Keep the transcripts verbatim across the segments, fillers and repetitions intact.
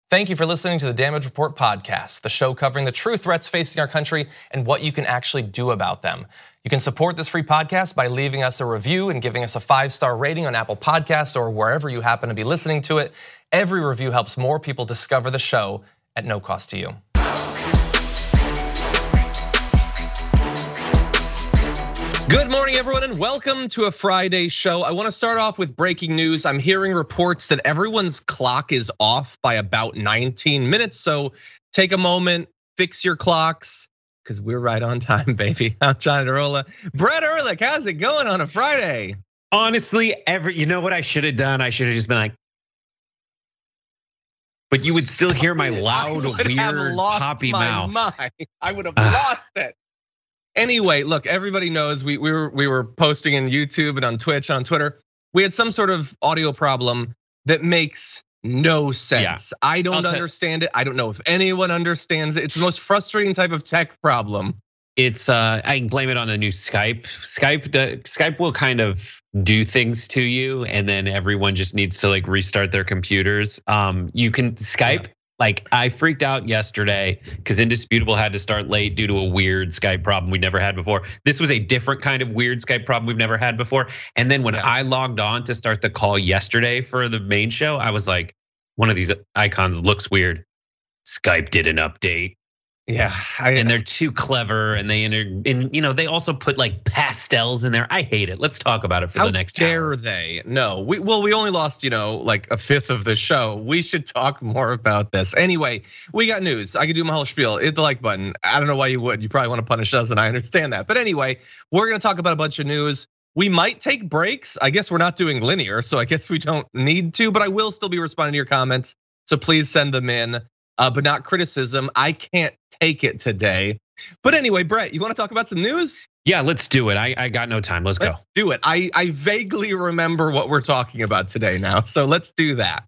Thank you for listening to the Damage Report podcast, the show covering the true threats facing our country and what you can actually do about them. You can support this free podcast by leaving us a review and giving us a five-star rating on Apple Podcasts or wherever you happen to be listening to it. Every review helps more people discover the show at no cost to you. Good morning, everyone, and welcome to a Friday show. I want to start off with breaking news. I'm hearing reports that everyone's clock is off by about nineteen minutes. So take a moment, fix your clocks, because we're right on time, baby. I'm John Arola. Brett Ehrlich, how's it going on a Friday? Honestly, every you know what I should have done? I should have just been like, but you would still hear my loud, weird, poppy mouth. Mind. I would have lost it. Anyway, look, everybody knows we, we were we were posting in YouTube and on Twitch, on Twitter. We had some sort of audio problem that makes no sense. Yeah. I don't understand it. I don't know if anyone understands it. It's the most frustrating type of tech problem. It's uh, I can blame it on the new Skype. Skype Skype will kind of do things to you, and then everyone just needs to like restart their computers. Um, you can Skype. Yeah. Like I freaked out yesterday because Indisputable had to start late due to a weird Skype problem we'd never had before. This was a different kind of weird Skype problem we've never had before. And then when yeah. I logged on to start the call yesterday for the main show, I was like, one of these icons looks weird. Skype did an update. Yeah, I, and they're too clever, and they and you know they also put like pastels in there. I hate it. Let's talk about it for How the next dare hour. they? No, we well we only lost you know like a fifth of the show. We should talk more about this. Anyway, we got news. I could do my whole spiel. Hit the like button. I don't know why you would. You probably want to punish us, and I understand that. But anyway, we're gonna talk about a bunch of news. We might take breaks. I guess we're not doing linear, so I guess we don't need to. But I will still be responding to your comments. So please send them in. Uh, but not criticism. I can't take it today. But anyway, Brett, you want to talk about some news? Yeah, let's do it. I, I got no time. Let's, let's go. do it. I, I vaguely remember what we're talking about today now. So let's do that.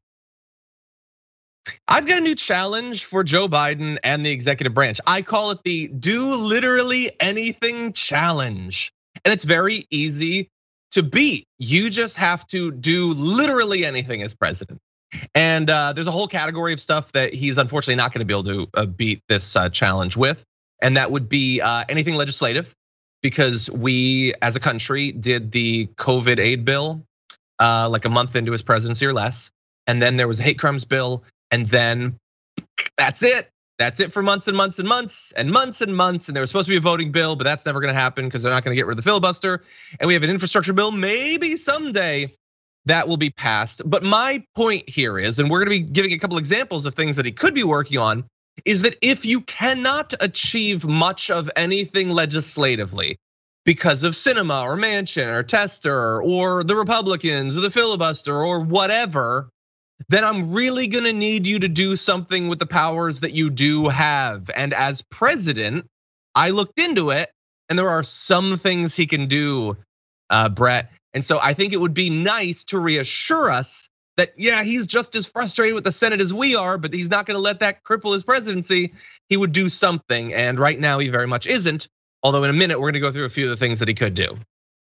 I've got a new challenge for Joe Biden and the executive branch. I call it the do literally anything challenge. And it's very easy to beat. You just have to do literally anything as president. And there's a whole category of stuff that he's unfortunately not going to be able to beat this challenge with. And that would be anything legislative, because we as a country did the COVID aid bill like a month into his presidency or less. And then there was a hate crimes bill. And then that's it. That's it for months and months and months and months and months. And there was supposed to be a voting bill, but that's never going to happen because they're not going to get rid of the filibuster. And we have an infrastructure bill maybe someday that will be passed. But my point here is, and we're gonna be giving a couple examples of things that he could be working on, is that if you cannot achieve much of anything legislatively because of Sinema or Manchin or Tester or the Republicans or the filibuster or whatever, then I'm really gonna need you to do something with the powers that you do have. And as president, I looked into it, and there are some things he can do, Brett. And so I think it would be nice to reassure us that, yeah, he's just as frustrated with the Senate as we are, but he's not gonna let that cripple his presidency. He would do something, and right now he very much isn't. Although in a minute, we're gonna go through a few of the things that he could do.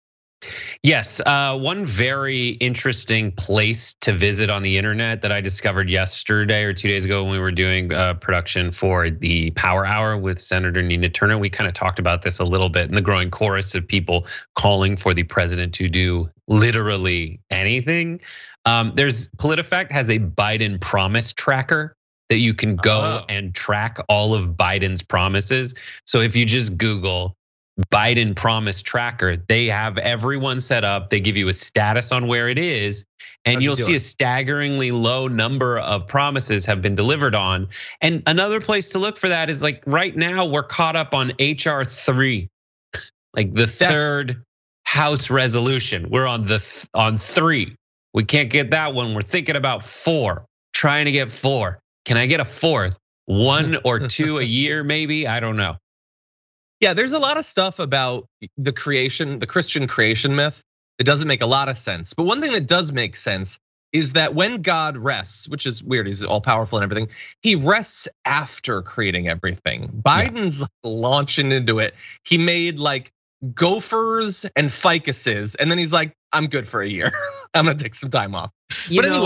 Yes, one very interesting place to visit on the internet that I discovered yesterday or two days ago when we were doing production for the Power Hour with Senator Nina Turner. We kind of talked about this a little bit in the growing chorus of people calling for the president to do literally anything. There's PolitiFact has a Biden promise tracker that you can go oh. and track all of Biden's promises. So if you just Google Biden promise tracker, they have everyone set up. They give you a status on where it is, and you'll see a staggeringly low number of promises have been delivered on. And another place to look for that is like right now we're caught up on H R three, like the third House resolution. We're on the on three. We can't get that one. We're thinking about four, trying to get four. Can I get a fourth? One or two a year, maybe? I don't know. Yeah, there's a lot of stuff about the creation, the Christian creation myth. It doesn't make a lot of sense. But one thing that does make sense is that when God rests, which is weird, he's all powerful and everything, he rests after creating everything. Biden's yeah. launching into it. He made like gophers and ficuses, and then he's like, I'm good for a year. I'm gonna take some time off. You but know, anyway,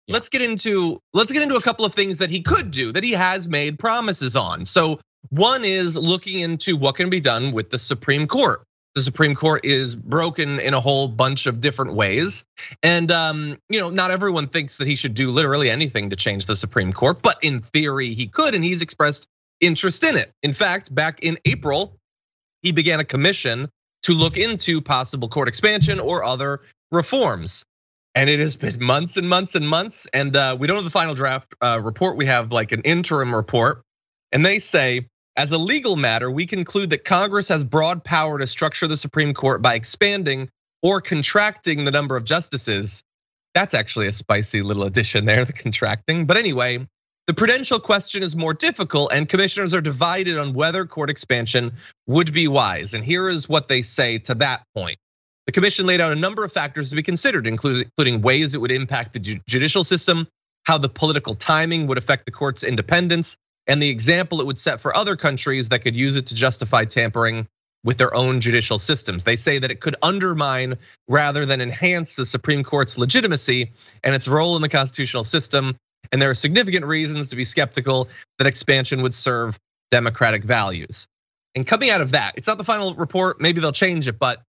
yeah. let's get into let's get into a couple of things that he could do, that he has made promises on. So one is looking into what can be done with the Supreme Court. The Supreme Court is broken in a whole bunch of different ways. And um, you know, not everyone thinks that he should do literally anything to change the Supreme Court, but in theory he could, and he's expressed interest in it. In fact, back in April, he began a commission to look into possible court expansion or other reforms. And it has been months and months and months, and we don't have the final draft report. We have like an interim report, and they say, as a legal matter, we conclude that Congress has broad power to structure the Supreme Court by expanding or contracting the number of justices. That's actually a spicy little addition there, the contracting. But anyway, the prudential question is more difficult, and commissioners are divided on whether court expansion would be wise. And here is what they say to that point. The commission laid out a number of factors to be considered, including ways it would impact the judicial system, how the political timing would affect the court's independence, and the example it would set for other countries that could use it to justify tampering with their own judicial systems. They say that it could undermine rather than enhance the Supreme Court's legitimacy and its role in the constitutional system. And there are significant reasons to be skeptical that expansion would serve democratic values. And coming out of that, it's not the final report, maybe they'll change it, but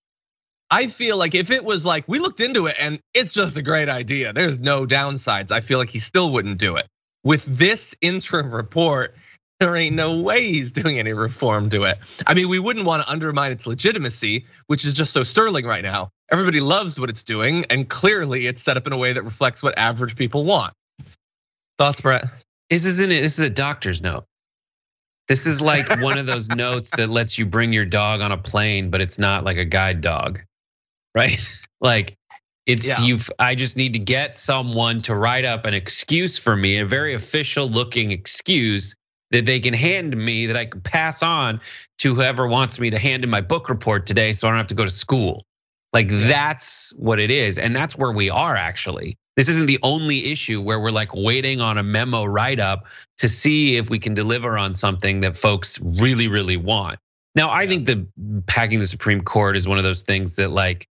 I feel like if it was like, we looked into it and it's just a great idea, there's no downsides, I feel like he still wouldn't do it. With this interim report, there ain't no way he's doing any reform to it. I mean, we wouldn't want to undermine its legitimacy, which is just so sterling right now. Everybody loves what it's doing, and clearly it's set up in a way that reflects what average people want. Thoughts, Brett? This isn't it. This is a doctor's note. This is like one of those notes that lets you bring your dog on a plane, but it's not like a guide dog, right? Like it's yeah. you've. I just need to get someone to write up an excuse for me, a very official looking excuse that they can hand me, that I can pass on to whoever wants me to hand in my book report today, so I don't have to go to school. Like that's what it is, and that's where we are actually. This isn't the only issue where we're like waiting on a memo write-up to see if we can deliver on something that folks really, really want. Now, I think the packing the Supreme Court is one of those things that like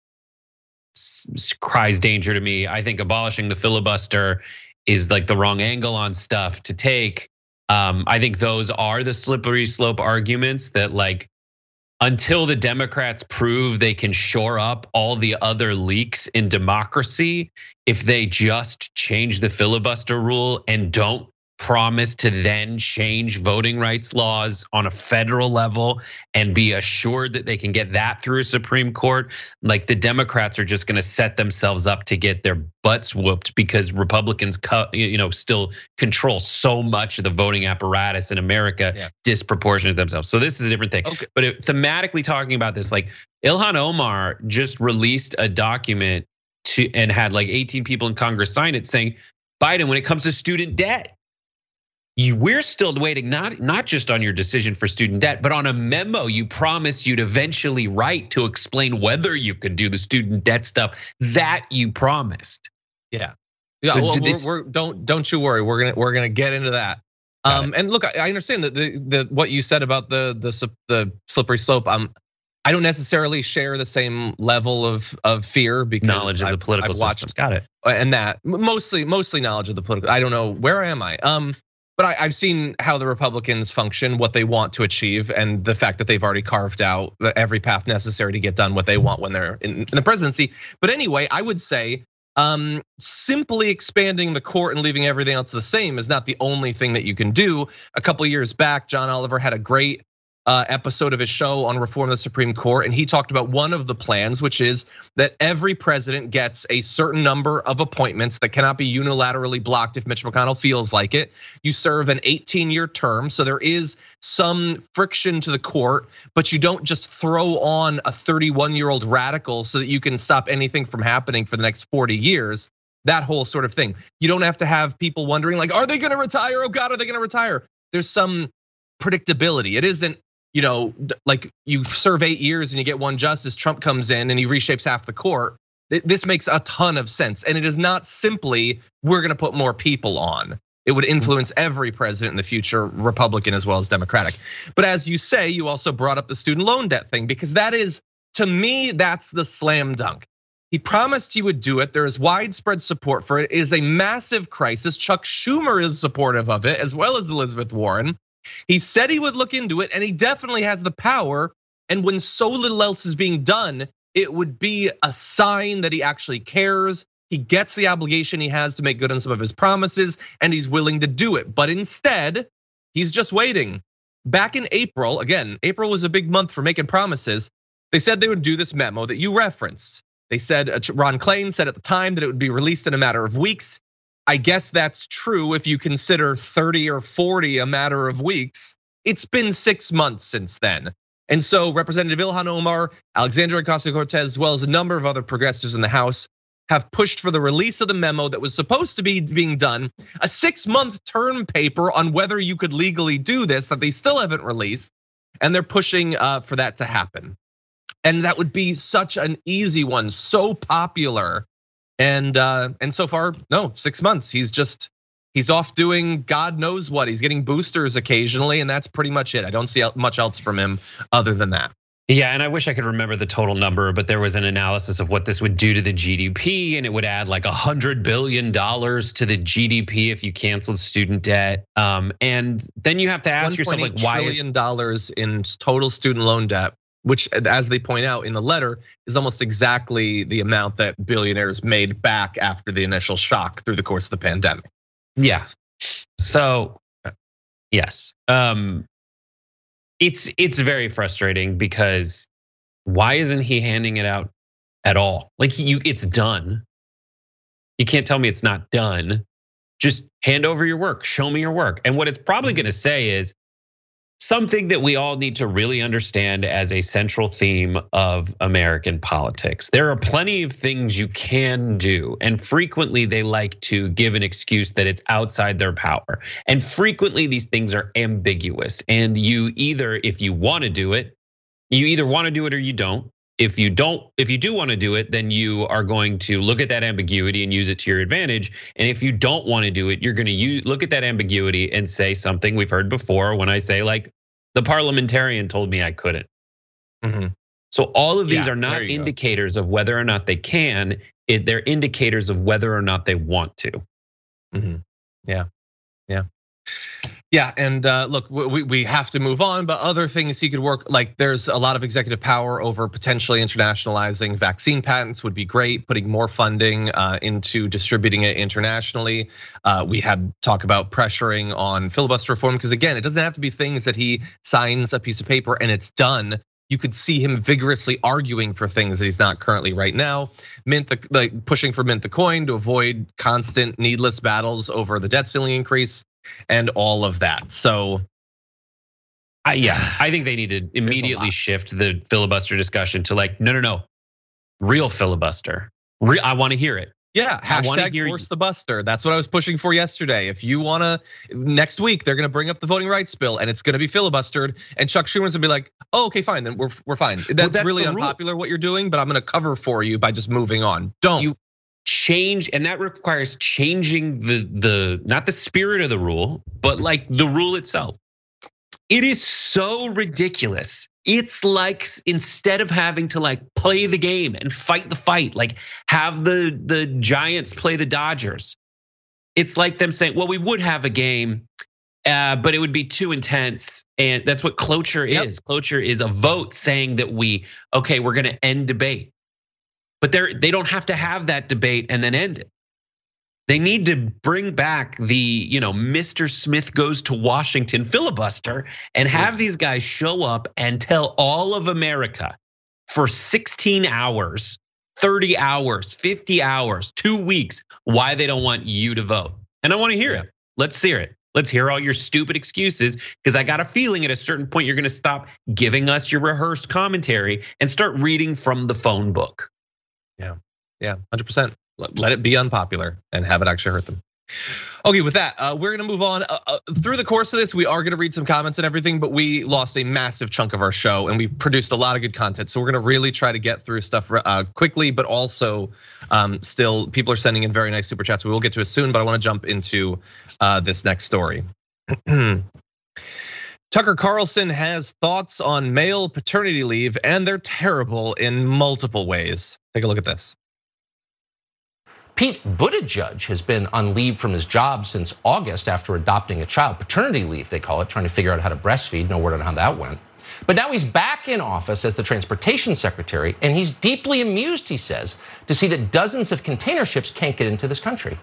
cries danger to me. I think abolishing the filibuster is like the wrong angle on stuff to take. Um, I think those are the slippery slope arguments that like, until the Democrats prove they can shore up all the other leaks in democracy, if they just change the filibuster rule and don't promise to then change voting rights laws on a federal level and be assured that they can get that through a Supreme Court, like the Democrats are just gonna set themselves up to get their butts whooped because Republicans, you know, still control so much of the voting apparatus in America, yeah. disproportionate to themselves. So this is a different thing. Okay. But it, thematically talking about this, like Ilhan Omar just released a document to and had like eighteen people in Congress sign it saying, Biden, when it comes to student debt, we're still waiting, not, not just on your decision for student debt, but on a memo you promised you'd eventually write to explain whether you could do the student debt stuff that you promised. Yeah, yeah. So well, this, we're, we're, don't don't you worry. We're gonna we're gonna get into that. Um, and look, I understand that the, the what you said about the the the slippery slope. Um, I don't necessarily share the same level of of fear because knowledge of the political I've watched, system. Got it. And that mostly mostly knowledge of the political. I don't know, where am I? Um. But I, I've seen how the Republicans function, what they want to achieve, and the fact that they've already carved out every path necessary to get done what they want when they're in, in the presidency. But anyway, I would say um, simply expanding the court and leaving everything else the same is not the only thing that you can do. A couple years back, John Oliver had a great episode of his show on reform of the Supreme Court, and he talked about one of the plans, which is that every president gets a certain number of appointments that cannot be unilaterally blocked if Mitch McConnell feels like it. You serve an eighteen year term, so there is some friction to the court, but you don't just throw on a thirty-one year old radical so that you can stop anything from happening for the next forty years. That whole sort of thing. You don't have to have people wondering like, are they gonna retire? Oh God, are they gonna retire? There's some predictability. It isn't, you know, like you serve eight years and you get one justice, Trump comes in and he reshapes half the court. This makes a ton of sense. And it is not simply, we're gonna put more people on. It would influence every president in the future, Republican as well as Democratic. But as you say, you also brought up the student loan debt thing, because that is, to me, that's the slam dunk. He promised he would do it. There is widespread support for it. It is a massive crisis. Chuck Schumer is supportive of it, as well as Elizabeth Warren. He said he would look into it, and he definitely has the power. And when so little else is being done, it would be a sign that he actually cares. He gets the obligation he has to make good on some of his promises, and he's willing to do it. But instead, he's just waiting. Back in April, again, April was a big month for making promises. They said they would do this memo that you referenced. They said, Ron Klain said at the time that it would be released in a matter of weeks. I guess that's true if you consider thirty or forty a matter of weeks. It's been six months since then. And so Representative Ilhan Omar, Alexandria Ocasio-Cortez, as well as a number of other progressives in the House have pushed for the release of the memo that was supposed to be being done, a six month term paper on whether you could legally do this that they still haven't released. And they're pushing for that to happen. And that would be such an easy one, so popular. And and so far, no, six months. He's just, he's off doing God knows what. He's getting boosters occasionally, and that's pretty much it. I don't see much else from him other than that. Yeah, and I wish I could remember the total number, but there was an analysis of what this would do to the G D P, and it would add like a hundred billion dollars to the G D P if you canceled student debt. Um, and then you have to ask yourself, like, why? one trillion dollars in total student loan debt, which, as they point out in the letter, is almost exactly the amount that billionaires made back after the initial shock through the course of the pandemic. Yeah. So, yes. Um, It's it's very frustrating because why isn't he handing it out at all? Like you, it's done. You can't tell me it's not done. Just hand over your work, show me your work. And what it's probably gonna say is something that we all need to really understand as a central theme of American politics. There are plenty of things you can do, and frequently they like to give an excuse that it's outside their power. And frequently these things are ambiguous, and you either, if you want to do it, you either want to do it or you don't. If you don't, if you do want to do it, then you are going to look at that ambiguity and use it to your advantage. And if you don't want to do it, you're going to use look at that ambiguity and say something we've heard before when I say, like, the parliamentarian told me I couldn't. Mm-hmm. So all of these Yeah, are not there you go. indicators of whether or not they can. It, they're indicators of whether or not they want to. Mm-hmm. Yeah, yeah. Yeah, and look, we we have to move on, but other things he could work, like there's a lot of executive power over potentially internationalizing vaccine patents would be great, putting more funding into distributing it internationally. We had talk about pressuring on filibuster reform, because again, it doesn't have to be things that he signs a piece of paper and it's done. You could see him vigorously arguing for things that he's not currently right now. Mint the, like pushing for mint the coin to avoid constant needless battles over the debt ceiling increase and all of that. So I, yeah, I think they need to immediately shift the filibuster discussion to like, no, no, no, real filibuster. Re- I want to hear it. Yeah, hashtag force the buster. That's what I was pushing for yesterday. If you wanna, next week they're gonna bring up the voting rights bill and it's gonna be filibustered, and Chuck Schumer's gonna be like, oh, okay, fine, then we're we're fine. That's, well, that's really unpopular what you're doing, but I'm gonna cover for you by just moving on. Don't you change, and that requires changing the the not the spirit of the rule, but like the rule itself. It is so ridiculous. It's like instead of having to like play the game and fight the fight, like have the the Giants play the Dodgers. It's like them saying, well, we would have a game, uh, but it would be too intense. And that's what cloture yep. is. Cloture is a vote saying that we, okay, we're gonna end debate. But they're they don't have to have that debate and then end it. They need to bring back the, you know, Mister Smith goes to Washington filibuster and have these guys show up and tell all of America for sixteen hours, thirty hours, fifty hours, two weeks, why they don't want you to vote. And I want to hear it. Let's hear it. Let's hear all your stupid excuses, because I got a feeling at a certain point you're gonna stop giving us your rehearsed commentary and start reading from the phone book. Yeah, yeah, one hundred percent. Let it be unpopular and have it actually hurt them. Okay, with that, we're gonna move on. Through the course of this, we are gonna read some comments and everything, but we lost a massive chunk of our show and we produced a lot of good content. So we're gonna really try to get through stuff quickly, but also still people are sending in very nice super chats. We will get to it soon, but I wanna jump into this next story. Tucker Carlson has thoughts on male paternity leave, and they're terrible in multiple ways. Take a look at this. Pete Buttigieg has been on leave from his job since August after adopting a child. Paternity leave, they call it, trying to figure out how to breastfeed. No word on how that went. But now he's back in office as the transportation secretary, and he's deeply amused, he says, to see that dozens of container ships can't get into this country.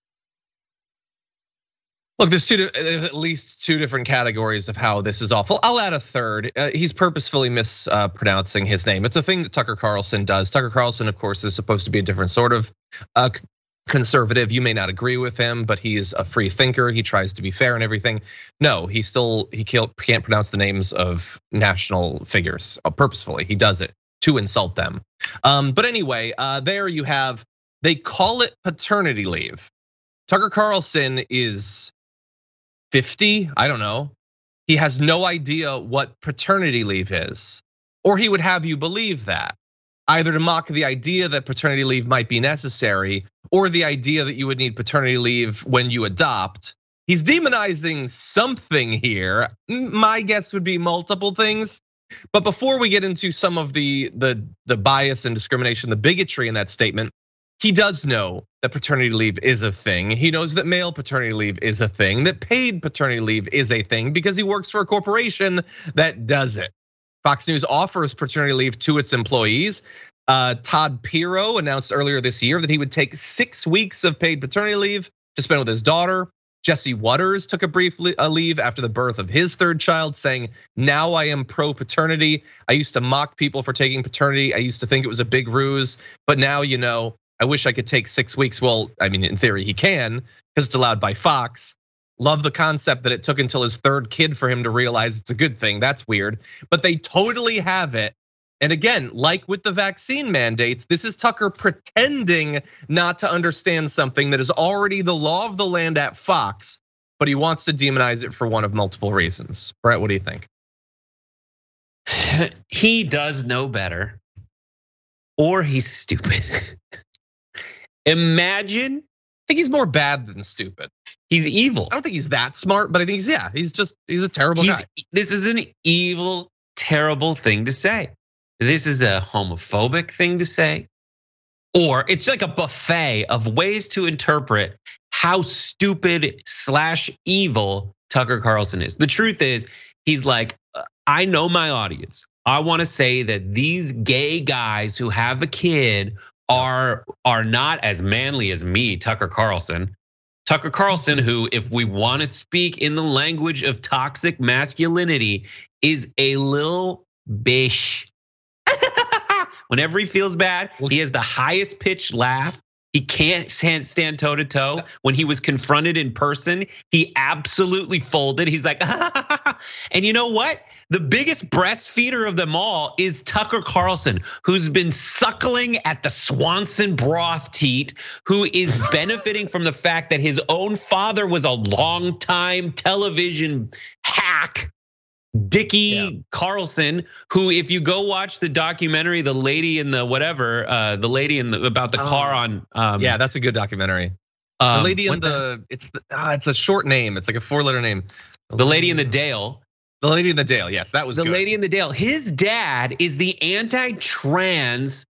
Look, there's two. There's at least two different categories of how this is awful. I'll add a third. Uh, he's purposefully mispronouncing his name. It's a thing that Tucker Carlson does. Tucker Carlson, of course, is supposed to be a different sort of uh, conservative. You may not agree with him, but he is a free thinker. He tries to be fair and everything. No, he still he can't pronounce the names of national figures purposefully. He does it to insult them. Um, but anyway, uh, there you have. They call it paternity leave. Tucker Carlson is fifty, I don't know. He has no idea what paternity leave is, or he would have you believe that, either to mock the idea that paternity leave might be necessary, or the idea that you would need paternity leave when you adopt. He's demonizing something here. My guess would be multiple things. But before we get into some of the the the bias and discrimination, the bigotry in that statement, he does know that paternity leave is a thing. He knows that male paternity leave is a thing, that paid paternity leave is a thing because he works for a corporation that does it. Fox News offers paternity leave to its employees. Uh, Todd Pirro announced earlier this year that he would take six weeks of paid paternity leave to spend with his daughter. Jesse Waters took a brief leave after the birth of his third child, saying, now I am pro-paternity. I used to mock people for taking paternity. I used to think it was a big ruse, but now, you know, I wish I could take six weeks. Well, I mean, in theory, he can because it's allowed by Fox. Love the concept that it took until his third kid for him to realize it's a good thing. That's weird, but they totally have it. And again, like with the vaccine mandates, this is Tucker pretending not to understand something that is already the law of the land at Fox, but he wants to demonize it for one of multiple reasons. Brett, what do you think? He does know better, or he's stupid. Imagine, I think he's more bad than stupid. He's evil. I don't think he's that smart, but I think he's, yeah, he's just, he's a terrible he's, guy. This is an evil, terrible thing to say. This is a homophobic thing to say. Or it's like a buffet of ways to interpret how stupid slash evil Tucker Carlson is. The truth is, he's like, I know my audience. I want to say that these gay guys who have a kid are are not as manly as me, Tucker Carlson. Tucker Carlson, who, if we want to speak in the language of toxic masculinity, is a little bish. Whenever he feels bad, he has the highest pitched laugh. He can't stand toe to toe. When he was confronted in person, he absolutely folded. He's like, and you know what? The biggest breastfeeder of them all is Tucker Carlson, who's been suckling at the Swanson broth teat, who is benefiting from the fact that his own father was a longtime television hack. Dickie yeah. Carlson, who, if you go watch the documentary, the lady in the whatever, uh, the lady in the about the oh, car on, um, yeah, that's a good documentary. Um, the lady in the, the it's the, ah, it's a short name, it's like a four-letter name. The, the lady in the Dale. The lady in the Dale, yes, that was the good. lady in the Dale. His dad is the anti-trans,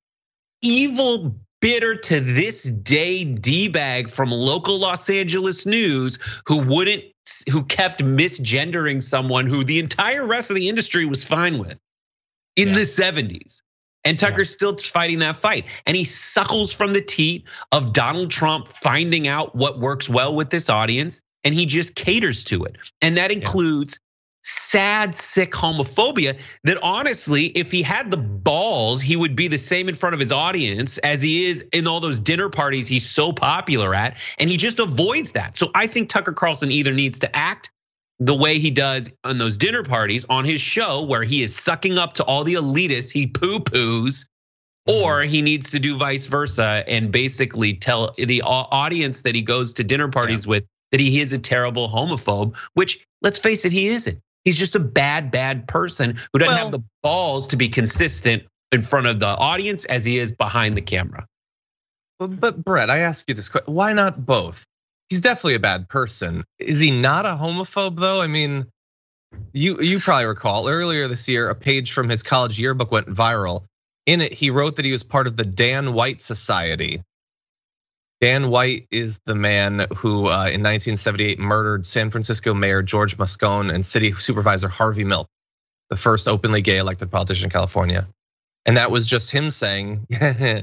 evil, bitter to this day D-bag from local Los Angeles news who wouldn't, who kept misgendering someone who the entire rest of the industry was fine with in yeah. the seventies. And Tucker's yeah. still fighting that fight. And he suckles from the teat of Donald Trump finding out what works well with this audience, and he just caters to it. And that includes sad, sick homophobia that honestly, if he had the balls, he would be the same in front of his audience as he is in all those dinner parties he's so popular at, and he just avoids that. So I think Tucker Carlson either needs to act the way he does on those dinner parties on his show where he is sucking up to all the elitists he poo-poos, or he needs to do vice versa and basically tell the audience that he goes to dinner parties yeah. with that he is a terrible homophobe, which, let's face it, he isn't. He's just a bad, bad person who doesn't well, have the balls to be consistent in front of the audience as he is behind the camera. But, but Brett, I ask you this question, why not both? He's definitely a bad person. Is he not a homophobe though? I mean, you you probably recall earlier this year, a page from his college yearbook went viral. In it, he wrote that he was part of the Dan White Society. Dan White is the man who uh, in nineteen seventy-eight murdered San Francisco Mayor George Moscone and City Supervisor Harvey Milk, the first openly gay elected politician in California. And that was just him saying, that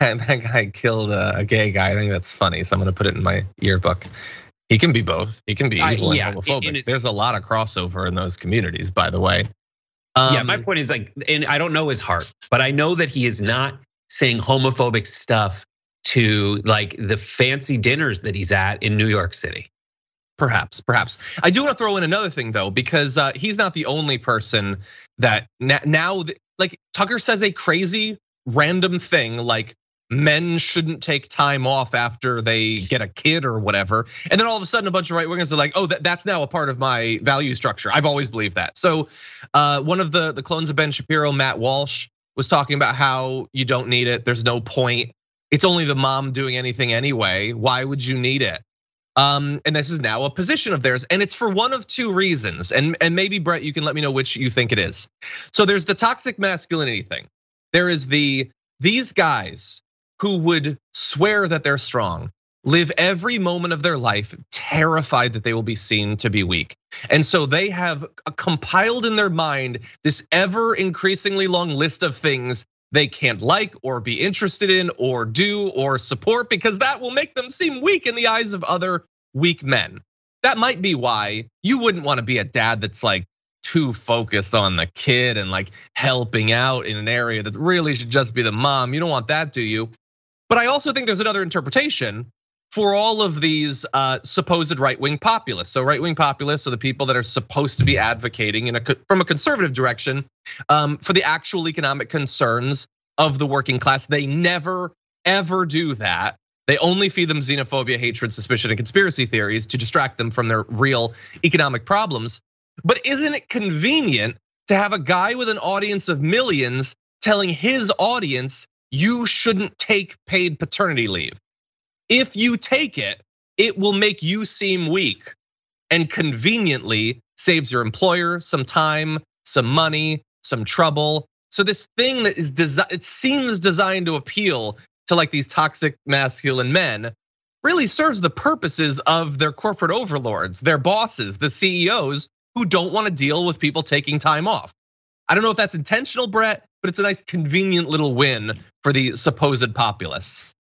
guy killed a gay guy. I think that's funny, so I'm gonna put it in my yearbook. He can be both. He can be evil uh, yeah, and homophobic. It, There's a lot of crossover in those communities, by the way. Um, yeah, my point is like, and I don't know his heart, but I know that he is not saying homophobic stuff to like the fancy dinners that he's at in New York City. Perhaps, perhaps. I do want to throw in another thing though, because he's not the only person that now, like Tucker says a crazy random thing like men shouldn't take time off after they get a kid or whatever. And then all of a sudden a bunch of right wingers are like, oh, that's now a part of my value structure. I've always believed that. So one of the, the clones of Ben Shapiro, Matt Walsh, was talking about how you don't need it. There's no point. It's only the mom doing anything anyway. Why would you need it? Um, and this is now a position of theirs, and it's for one of two reasons. And, and maybe Brett, you can let me know which you think it is. So there's the toxic masculinity thing. There is the, these guys who would swear that they're strong, live every moment of their life terrified that they will be seen to be weak. And so they have compiled in their mind this ever increasingly long list of things they can't like or be interested in or do or support because that will make them seem weak in the eyes of other weak men. That might be why you wouldn't want to be a dad that's like too focused on the kid and like helping out in an area that really should just be the mom. You don't want that, do you? But I also think there's another interpretation for all of these supposed right-wing populists. So right-wing populists are the people that are supposed to be advocating in a, from a conservative direction for the actual economic concerns of the working class. They never, ever do that. They only feed them xenophobia, hatred, suspicion, and conspiracy theories to distract them from their real economic problems. But isn't it convenient to have a guy with an audience of millions telling his audience, you shouldn't take paid paternity leave? If you take it, it will make you seem weak and conveniently saves your employer some time, some money, some trouble. So this thing that is designed, it seems designed to appeal to like these toxic masculine men, really serves the purposes of their corporate overlords, their bosses, the C E Os who don't want to deal with people taking time off. I don't know if that's intentional, Brett, but it's a nice convenient little win for the supposed populists.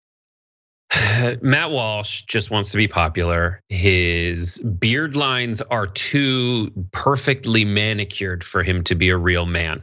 Matt Walsh just wants to be popular. His beard lines are too perfectly manicured for him to be a real man.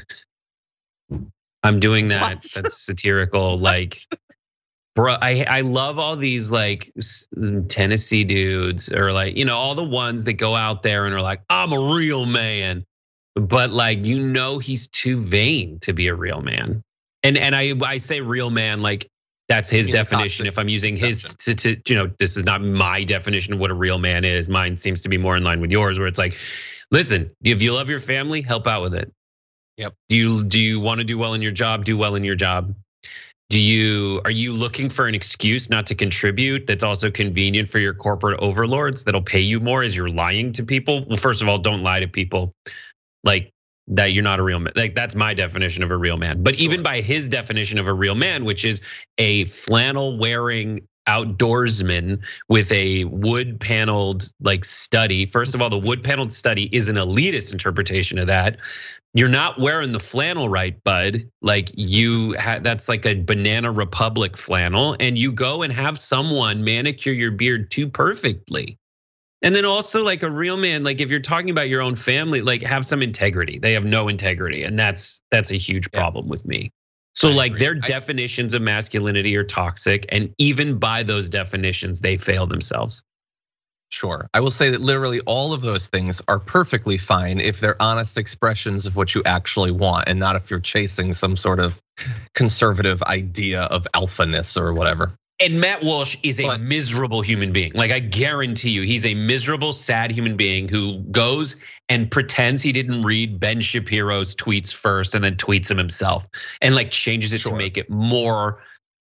I'm doing that. What? That's satirical. Like, bro, I I love all these like Tennessee dudes or like, you know, all the ones that go out there and are like, I'm a real man. But like, you know, he's too vain to be a real man. And and I I say real man like that's his definition. If I'm using his, to, to, you know, this is not my definition of what a real man is. Mine seems to be more in line with yours, where it's like, listen, if you love your family, help out with it. Yep. Do you do you want to do well in your job? Do well in your job. Do you are you looking for an excuse not to contribute that's also convenient for your corporate overlords that'll pay you more as you're lying to people? Well, first of all, don't lie to people. Like that you're not a real man. Like that's my definition of a real man. But sure. Even by his definition of a real man, which is a flannel wearing outdoorsman with a wood paneled like study. First of all, the wood paneled study is an elitist interpretation of that. You're not wearing the flannel right, bud. Like you had, that's like a Banana Republic flannel, and you go and have someone manicure your beard too perfectly. And then also like a real man, like if you're talking about your own family, like have some integrity. They have no integrity, and that's that's a huge problem yeah. with me. So I like agree. Their I, definitions of masculinity are toxic, and even by those definitions, they fail themselves. Sure, I will say that literally all of those things are perfectly fine if they're honest expressions of what you actually want, and not if you're chasing some sort of conservative idea of alphaness or whatever. And Matt Walsh is a but, miserable human being. Like I guarantee you, he's a miserable, sad human being who goes and pretends he didn't read Ben Shapiro's tweets first and then tweets them himself and like changes it sure. to make it more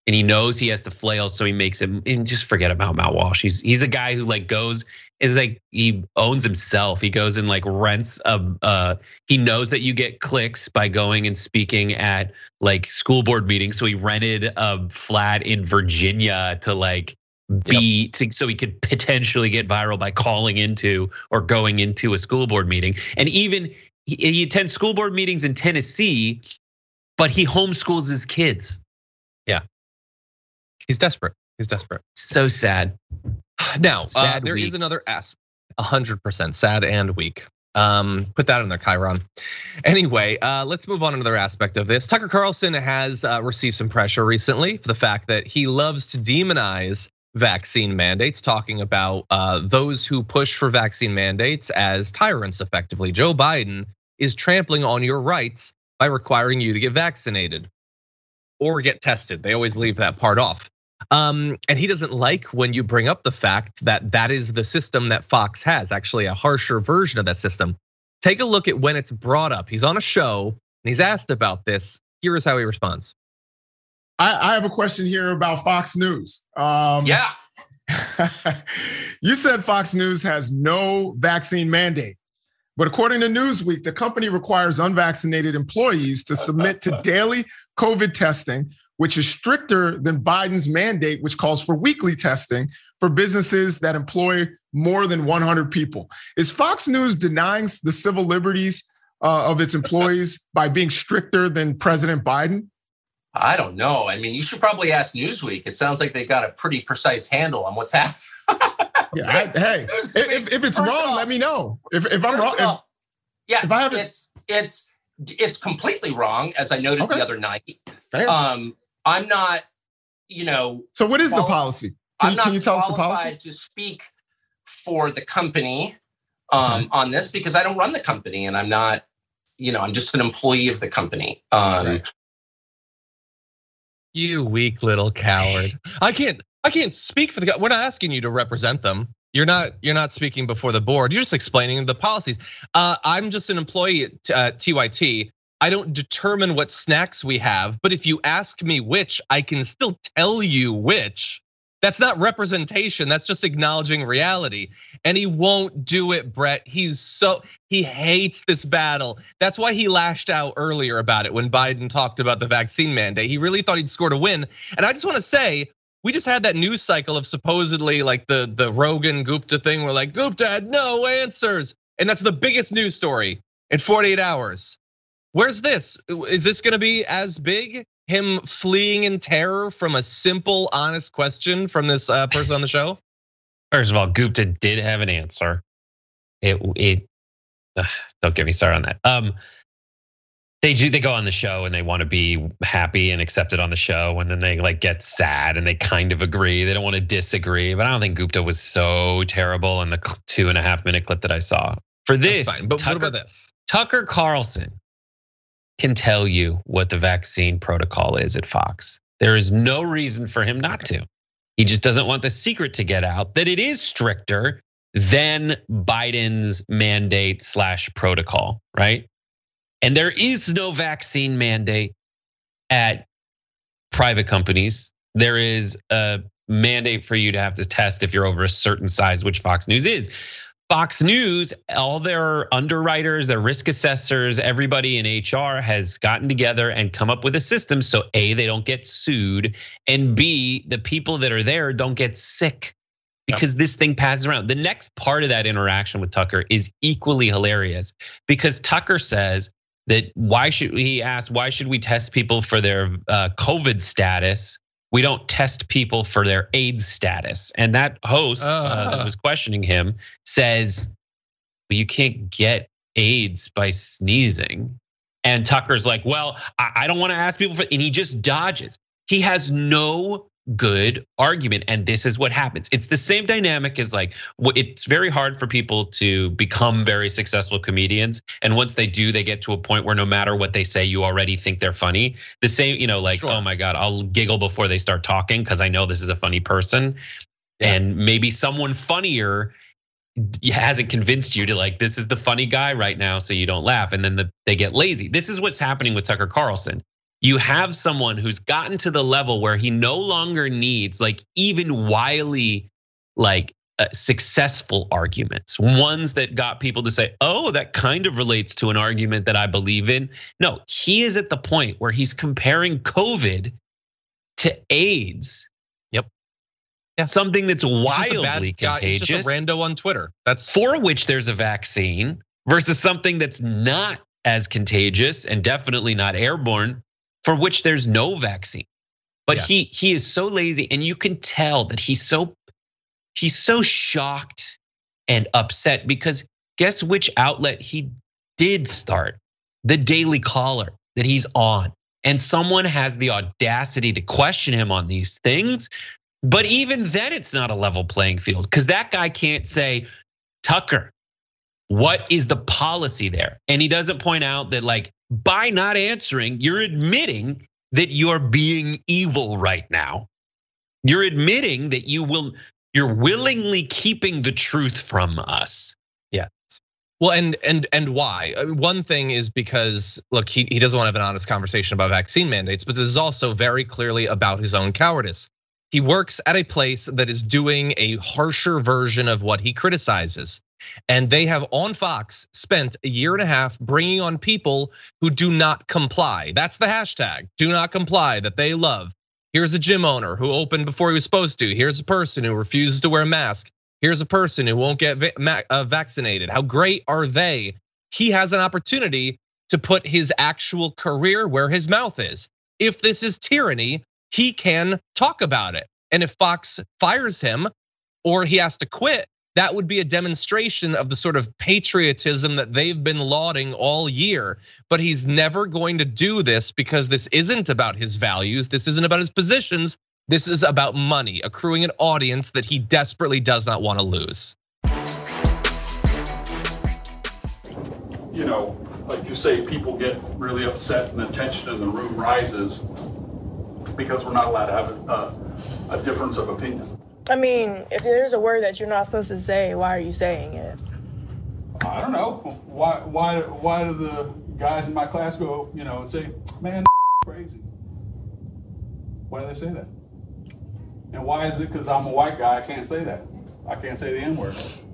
and he knows he has to flail, so he makes it. And just forget about Matt Walsh. He's he's a guy who like goes is like he owns himself. He goes and like rents a. Uh, he knows that you get clicks by going and speaking at like school board meetings, so he rented a flat in Virginia to like be yep. to, so he could potentially get viral by calling into or going into a school board meeting. And even he, he attends school board meetings in Tennessee, but he homeschools his kids. Yeah, he's desperate. He's desperate. So sad. Now, sad uh, there week. is another S. one hundred percent sad and weak. Um, put that in there, Chiron. Anyway, uh, let's move on to another aspect of this. Tucker Carlson has uh, received some pressure recently for the fact that he loves to demonize vaccine mandates, talking about uh, those who push for vaccine mandates as tyrants, effectively. Joe Biden is trampling on your rights by requiring you to get vaccinated or get tested. They always leave that part off. Um, and he doesn't like when you bring up the fact that that is the system that Fox has, actually a harsher version of that system. Take a look at when it's brought up. He's on a show and he's asked about this. Here is how he responds. I, I have a question here about Fox News. Um, yeah. You said Fox News has no vaccine mandate. But according to Newsweek, the company requires unvaccinated employees to submit to daily COVID testing, which is stricter than Biden's mandate, which calls for weekly testing for businesses that employ more than one hundred people. Is Fox News denying the civil liberties of its employees by being stricter than President Biden? I don't know. I mean, you should probably ask Newsweek. It sounds like they got a pretty precise handle on what's happening. Yeah, I, hey, if, if it's wrong, let me know. If, if I'm wrong, if, yes, if I have it's it's it's completely wrong, as I noted okay. the other night. Fair. Um, I'm not, you know. So what is the policy? Can, I'm not can you tell us the policy? qualified to speak for the company um, okay. on this because I don't run the company and I'm not, you know, I'm just an employee of the company. Um, right. You weak little coward. I can't. I can't speak for the. We're not asking you to represent them. You're not. You're not speaking before the board. You're just explaining the policies. Uh, I'm just an employee at uh, T Y T. I don't determine what snacks we have, but if you ask me which, I can still tell you which. That's not representation. That's just acknowledging reality. And he won't do it, Brett. He's so, he hates this battle. That's why he lashed out earlier about it when Biden talked about the vaccine mandate. He really thought he'd scored a win. And I just want to say, we just had that news cycle of supposedly like the, the Rogan Gupta thing where like Gupta had no answers. And that's the biggest news story in forty-eight hours. Where's this? Is this gonna be as big? Him fleeing in terror from a simple, honest question from this person on the show? First of all, Gupta did have an answer. It, it ugh, don't get me started on that. Um, they they go on the show and they want to be happy and accepted on the show, and then they like get sad and they kind of agree. They don't want to disagree, but I don't think Gupta was so terrible in the two and a half minute clip that I saw. For this, fine, but Tucker, what about this? Tucker Carlson can tell you what the vaccine protocol is at Fox. There is no reason for him not to. He just doesn't want the secret to get out that it is stricter than Biden's mandate slash protocol, right? And there is no vaccine mandate at private companies. There is a mandate for you to have to test if you're over a certain size, which Fox News is. Fox News, all their underwriters, their risk assessors, everybody in H R has gotten together and come up with a system so A, they don't get sued, and B, the people that are there don't get sick because yep. this thing passes around. The next part of that interaction with Tucker is equally hilarious because Tucker says that why should he ask why should we test people for their COVID status? We don't test people for their AIDS status. And that host uh, uh, that was questioning him says, well, you can't get AIDS by sneezing. And Tucker's like, well, I don't want to ask people for, and he just dodges. He has no good argument. And this is what happens. It's the same dynamic as like, it's very hard for people to become very successful comedians. And once they do, they get to a point where no matter what they say, you already think they're funny. The same, you know, like, sure. oh my God, I'll giggle before they start talking because I know this is a funny person. Yeah. And maybe someone funnier hasn't convinced you to like, this is the funny guy right now, so you don't laugh. And then the, they get lazy. This is what's happening with Tucker Carlson. You have someone who's gotten to the level where he no longer needs like even wily, like uh, successful arguments, ones that got people to say, oh, that kind of relates to an argument that I believe in. No, he is at the point where he's comparing COVID to AIDS. Yep. Yeah. Something that's wildly guy, contagious. He's just a rando on Twitter. That's for which there's a vaccine versus something that's not as contagious and definitely not airborne, for which there's no vaccine. But yeah. he he is so lazy, and you can tell that he's so he's so shocked and upset because guess which outlet he did start? The Daily Caller that he's on. And someone has the audacity to question him on these things. But even then, it's not a level playing field because that guy can't say, Tucker, what is the policy there? And he doesn't point out that, like, by not answering, you're admitting that you're being evil right now. You're admitting that you will, you're willingly keeping the truth from us. Yeah. Well, and and and why? One thing is because, look, he, he doesn't want to have an honest conversation about vaccine mandates, but this is also very clearly about his own cowardice. He works at a place that is doing a harsher version of what he criticizes. And they have on Fox spent a year and a half bringing on people who do not comply. That's the hashtag, do not comply, that they love. Here's a gym owner who opened before he was supposed to. Here's a person who refuses to wear a mask. Here's a person who won't get vaccinated. How great are they? He has an opportunity to put his actual career where his mouth is. If this is tyranny, he can talk about it. And if Fox fires him or he has to quit, that would be a demonstration of the sort of patriotism that they've been lauding all year. But he's never going to do this because this isn't about his values. This isn't about his positions. This is about money, accruing an audience that he desperately does not want to lose. You know, like you say, people get really upset and the tension in the room rises because we're not allowed to have a, a difference of opinion. I mean, if there's a word that you're not supposed to say, why are you saying it? I don't know. Why why why do the guys in my class go, you know, and say, man, crazy? Why do they say that? And why is it because I'm a white guy, I can't say that? I can't say the N-word.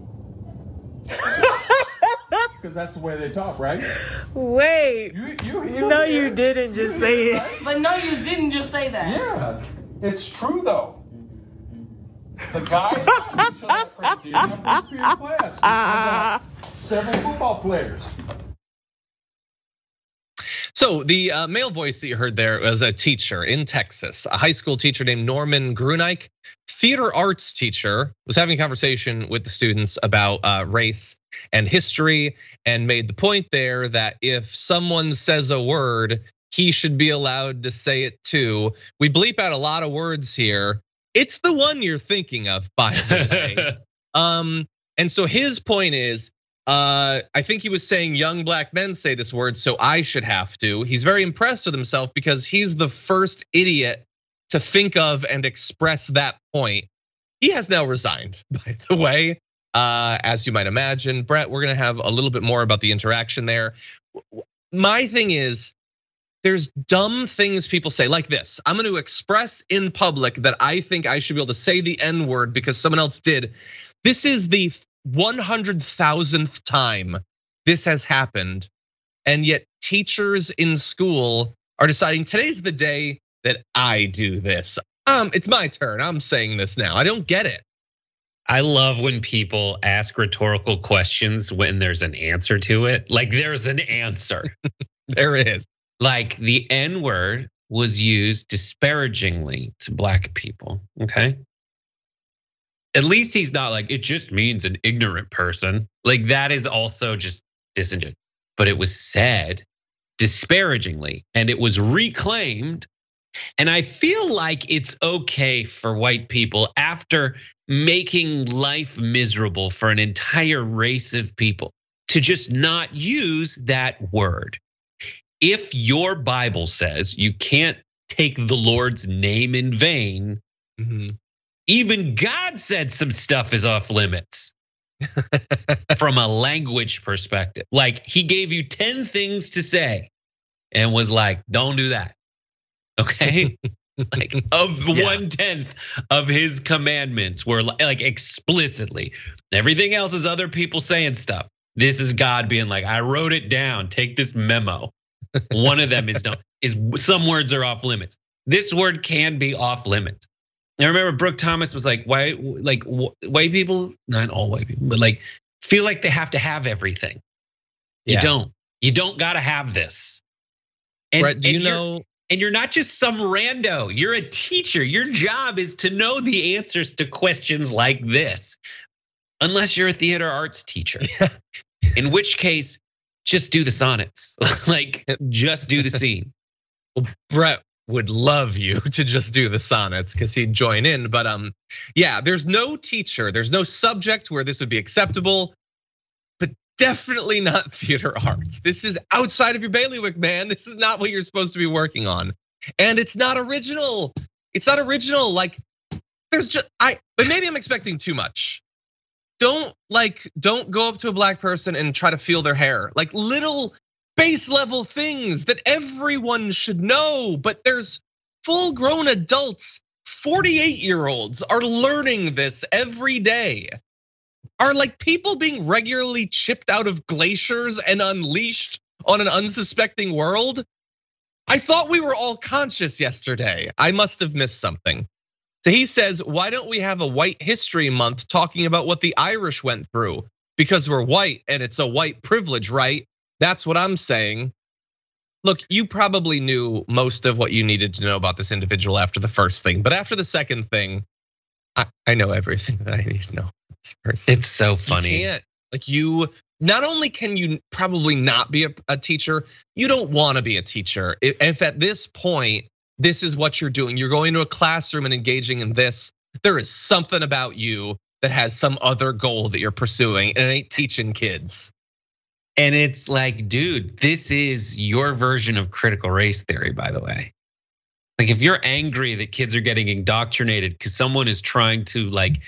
Because that's the way they talk, right? Wait. You, you, you no, you didn't just you say it. Right? But no, you didn't just say that. Yeah, it's true though. The guys that show that crazy in my history of class. Uh, several football players. So the uh, male voice that you heard there was a teacher in Texas, a high school teacher named Norman Grunike, theater arts teacher, was having a conversation with the students about uh, race and history, and made the point there that if someone says a word, he should be allowed to say it too. We bleep out a lot of words here. It's the one you're thinking of, by the way. um, and so his point is, Uh, I think he was saying young black men say this word, so I should have to. He's very impressed with himself because he's the first idiot to think of and express that point. He has now resigned, by the way, uh, as you might imagine. Brett, we're gonna have a little bit more about the interaction there. My thing is, there's dumb things people say like this. I'm gonna express in public that I think I should be able to say the N word because someone else did. This is the one hundred thousandth time this has happened. And yet teachers in school are deciding today's the day that I do this. Um, it's my turn, I'm saying this now. I don't get it. I love when people ask rhetorical questions when there's an answer to it. Like there's an answer. There is. Like the N word was used disparagingly to black people, okay? At least he's not like, it just means an ignorant person. Like that is also just disingenuous. But it was said disparagingly and it was reclaimed. And I feel like it's okay for white people after making life miserable for an entire race of people to just not use that word. If your Bible says you can't take the Lord's name in vain, mm-hmm. Even God said some stuff is off limits from a language perspective. Like he gave you ten things to say and was like, don't do that. Okay. Like of yeah. one tenth of his commandments were like explicitly. Everything else is other people saying stuff. This is God being like, I wrote it down. Take this memo. One of them is no, is some words are off limits. This word can be off limits. I remember Brooke Thomas was like, why, like white people, not all white people, but like feel like they have to have everything. You yeah. don't. You don't gotta have this. And, right, do you know? And you're not just some rando. You're a teacher. Your job is to know the answers to questions like this, unless you're a theater arts teacher. Yeah. In which case, just do the sonnets. Like, just do the scene. Well, Brett would love you to just do the sonnets because he'd join in. But um, yeah, there's no teacher, there's no subject where this would be acceptable. But definitely not theater arts. This is outside of your bailiwick, man. This is not what you're supposed to be working on. And it's not original. It's not original. Like there's just, I, but maybe I'm expecting too much. Don't like, don't go up to a black person and try to feel their hair. Like little base level things that everyone should know, but there's full grown adults, forty-eight year olds are learning this every day. Are like people being regularly chipped out of glaciers and unleashed on an unsuspecting world? I thought we were all conscious yesterday. I must have missed something. So he says, why don't we have a White History Month talking about what the Irish went through? Because we're white and it's a white privilege, right? That's what I'm saying. Look, you probably knew most of what you needed to know about this individual after the first thing, but after the second thing, I, I know everything that I need to know. It's so funny. You can't, like you, not only can you probably not be a, a teacher, you don't want to be a teacher. If at this point, this is what you're doing, you're going to a classroom and engaging in this, there is something about you that has some other goal that you're pursuing, and it ain't teaching kids. And it's like, dude, this is your version of critical race theory, by the way. Like if you're angry that kids are getting indoctrinated because someone is trying to like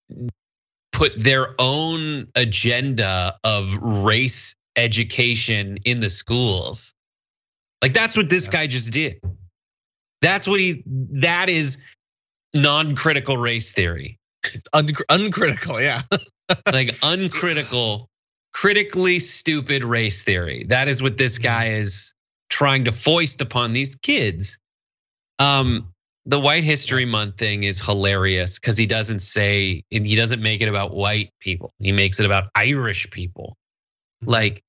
put their own agenda of race education in the schools. Like that's what this guy just did. That's what he, that is non-critical race theory. It's un- uncritical, yeah. Like uncritical, critically stupid race theory. That is what this guy is trying to foist upon these kids. Um, The White History Month thing is hilarious because he doesn't say, he doesn't make it about white people. He makes it about Irish people. Like,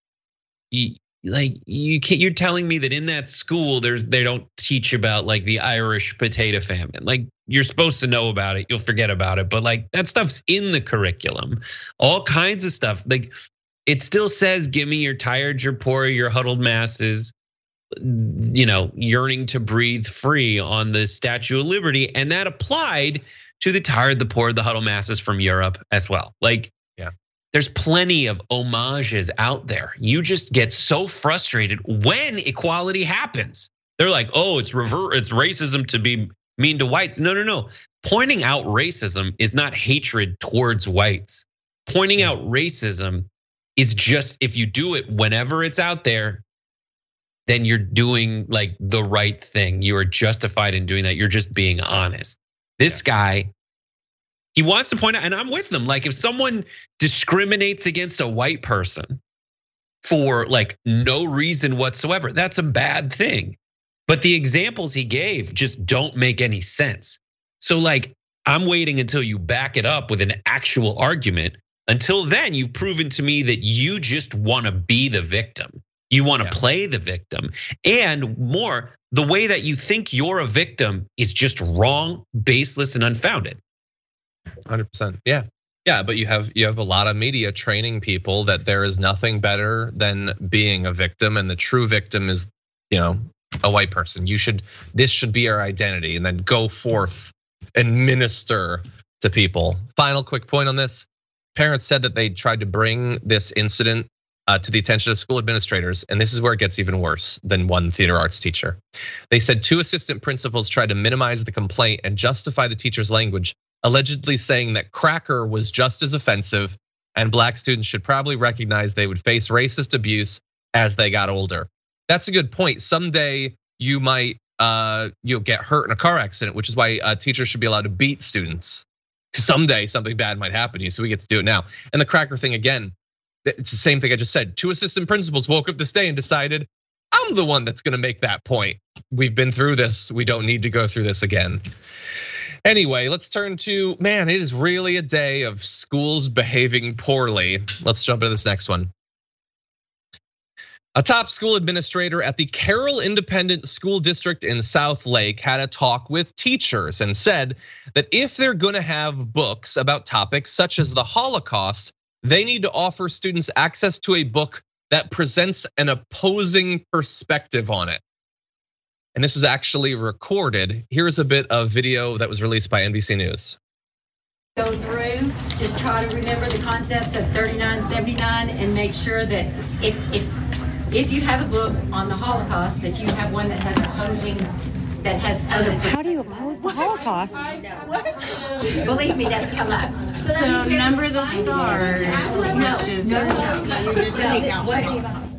like you can't, you're telling me that in that school, there's they don't teach about like the Irish potato famine. Like you're supposed to know about it, you'll forget about it, but like that stuff's in the curriculum. All kinds of stuff. Like it still says, give me your tired, your poor, your huddled masses, you know, yearning to breathe free on the Statue of Liberty. And that applied to the tired, the poor, the huddled masses from Europe as well. Like, yeah, there's plenty of homages out there. You just get so frustrated when equality happens. They're like, oh, it's revert, it's racism to be mean to whites. No, no, no. Pointing out racism is not hatred towards whites. Pointing out racism is just, if you do it whenever it's out there, then you're doing like the right thing. You are justified in doing that. You're just being honest. This yes. guy, he wants to point out, and I'm with them. Like if someone discriminates against a white person for like no reason whatsoever, that's a bad thing. But the examples he gave just don't make any sense. So like, I'm waiting until you back it up with an actual argument. Until then, you've proven to me that you just wanna be the victim. You wanna yeah. play the victim. And more, the way that you think you're a victim is just wrong, baseless, and unfounded. one hundred percent, yeah. Yeah, but you have you have a lot of media training people that there is nothing better than being a victim, and the true victim is, you know, a white person. You should, this should be our identity, and then go forth and minister to people. Final quick point on this. Parents said that they tried to bring this incident to the attention of school administrators, and this is where it gets even worse than one theater arts teacher. They said two assistant principals tried to minimize the complaint and justify the teacher's language, allegedly saying that cracker was just as offensive and black students should probably recognize they would face racist abuse as they got older. That's a good point. Someday you might uh, you'll get hurt in a car accident, which is why uh, teachers should be allowed to beat students. Someday something bad might happen to you, so we get to do it now. And the cracker thing again, it's the same thing I just said. Two assistant principals woke up this day and decided, I'm the one that's gonna make that point. We've been through this, we don't need to go through this again. Anyway, let's turn to, man, it is really a day of schools behaving poorly. Let's jump into this next one. A top school administrator at the Carroll Independent School District in South Lake had a talk with teachers and said that if they're gonna have books about topics such as the Holocaust, they need to offer students access to a book that presents an opposing perspective on it. And this was actually recorded. Here's a bit of video that was released by N B C News. Go through, just try to remember the concepts of thirty-nine seventy-nine and make sure that if, if, if you have a book on the Holocaust, that you have one that has opposing, that has other. How do you oppose the Holocaust? What? Believe me, that's come up. So, So number the stars, No, which is no, no, no. You just take out one.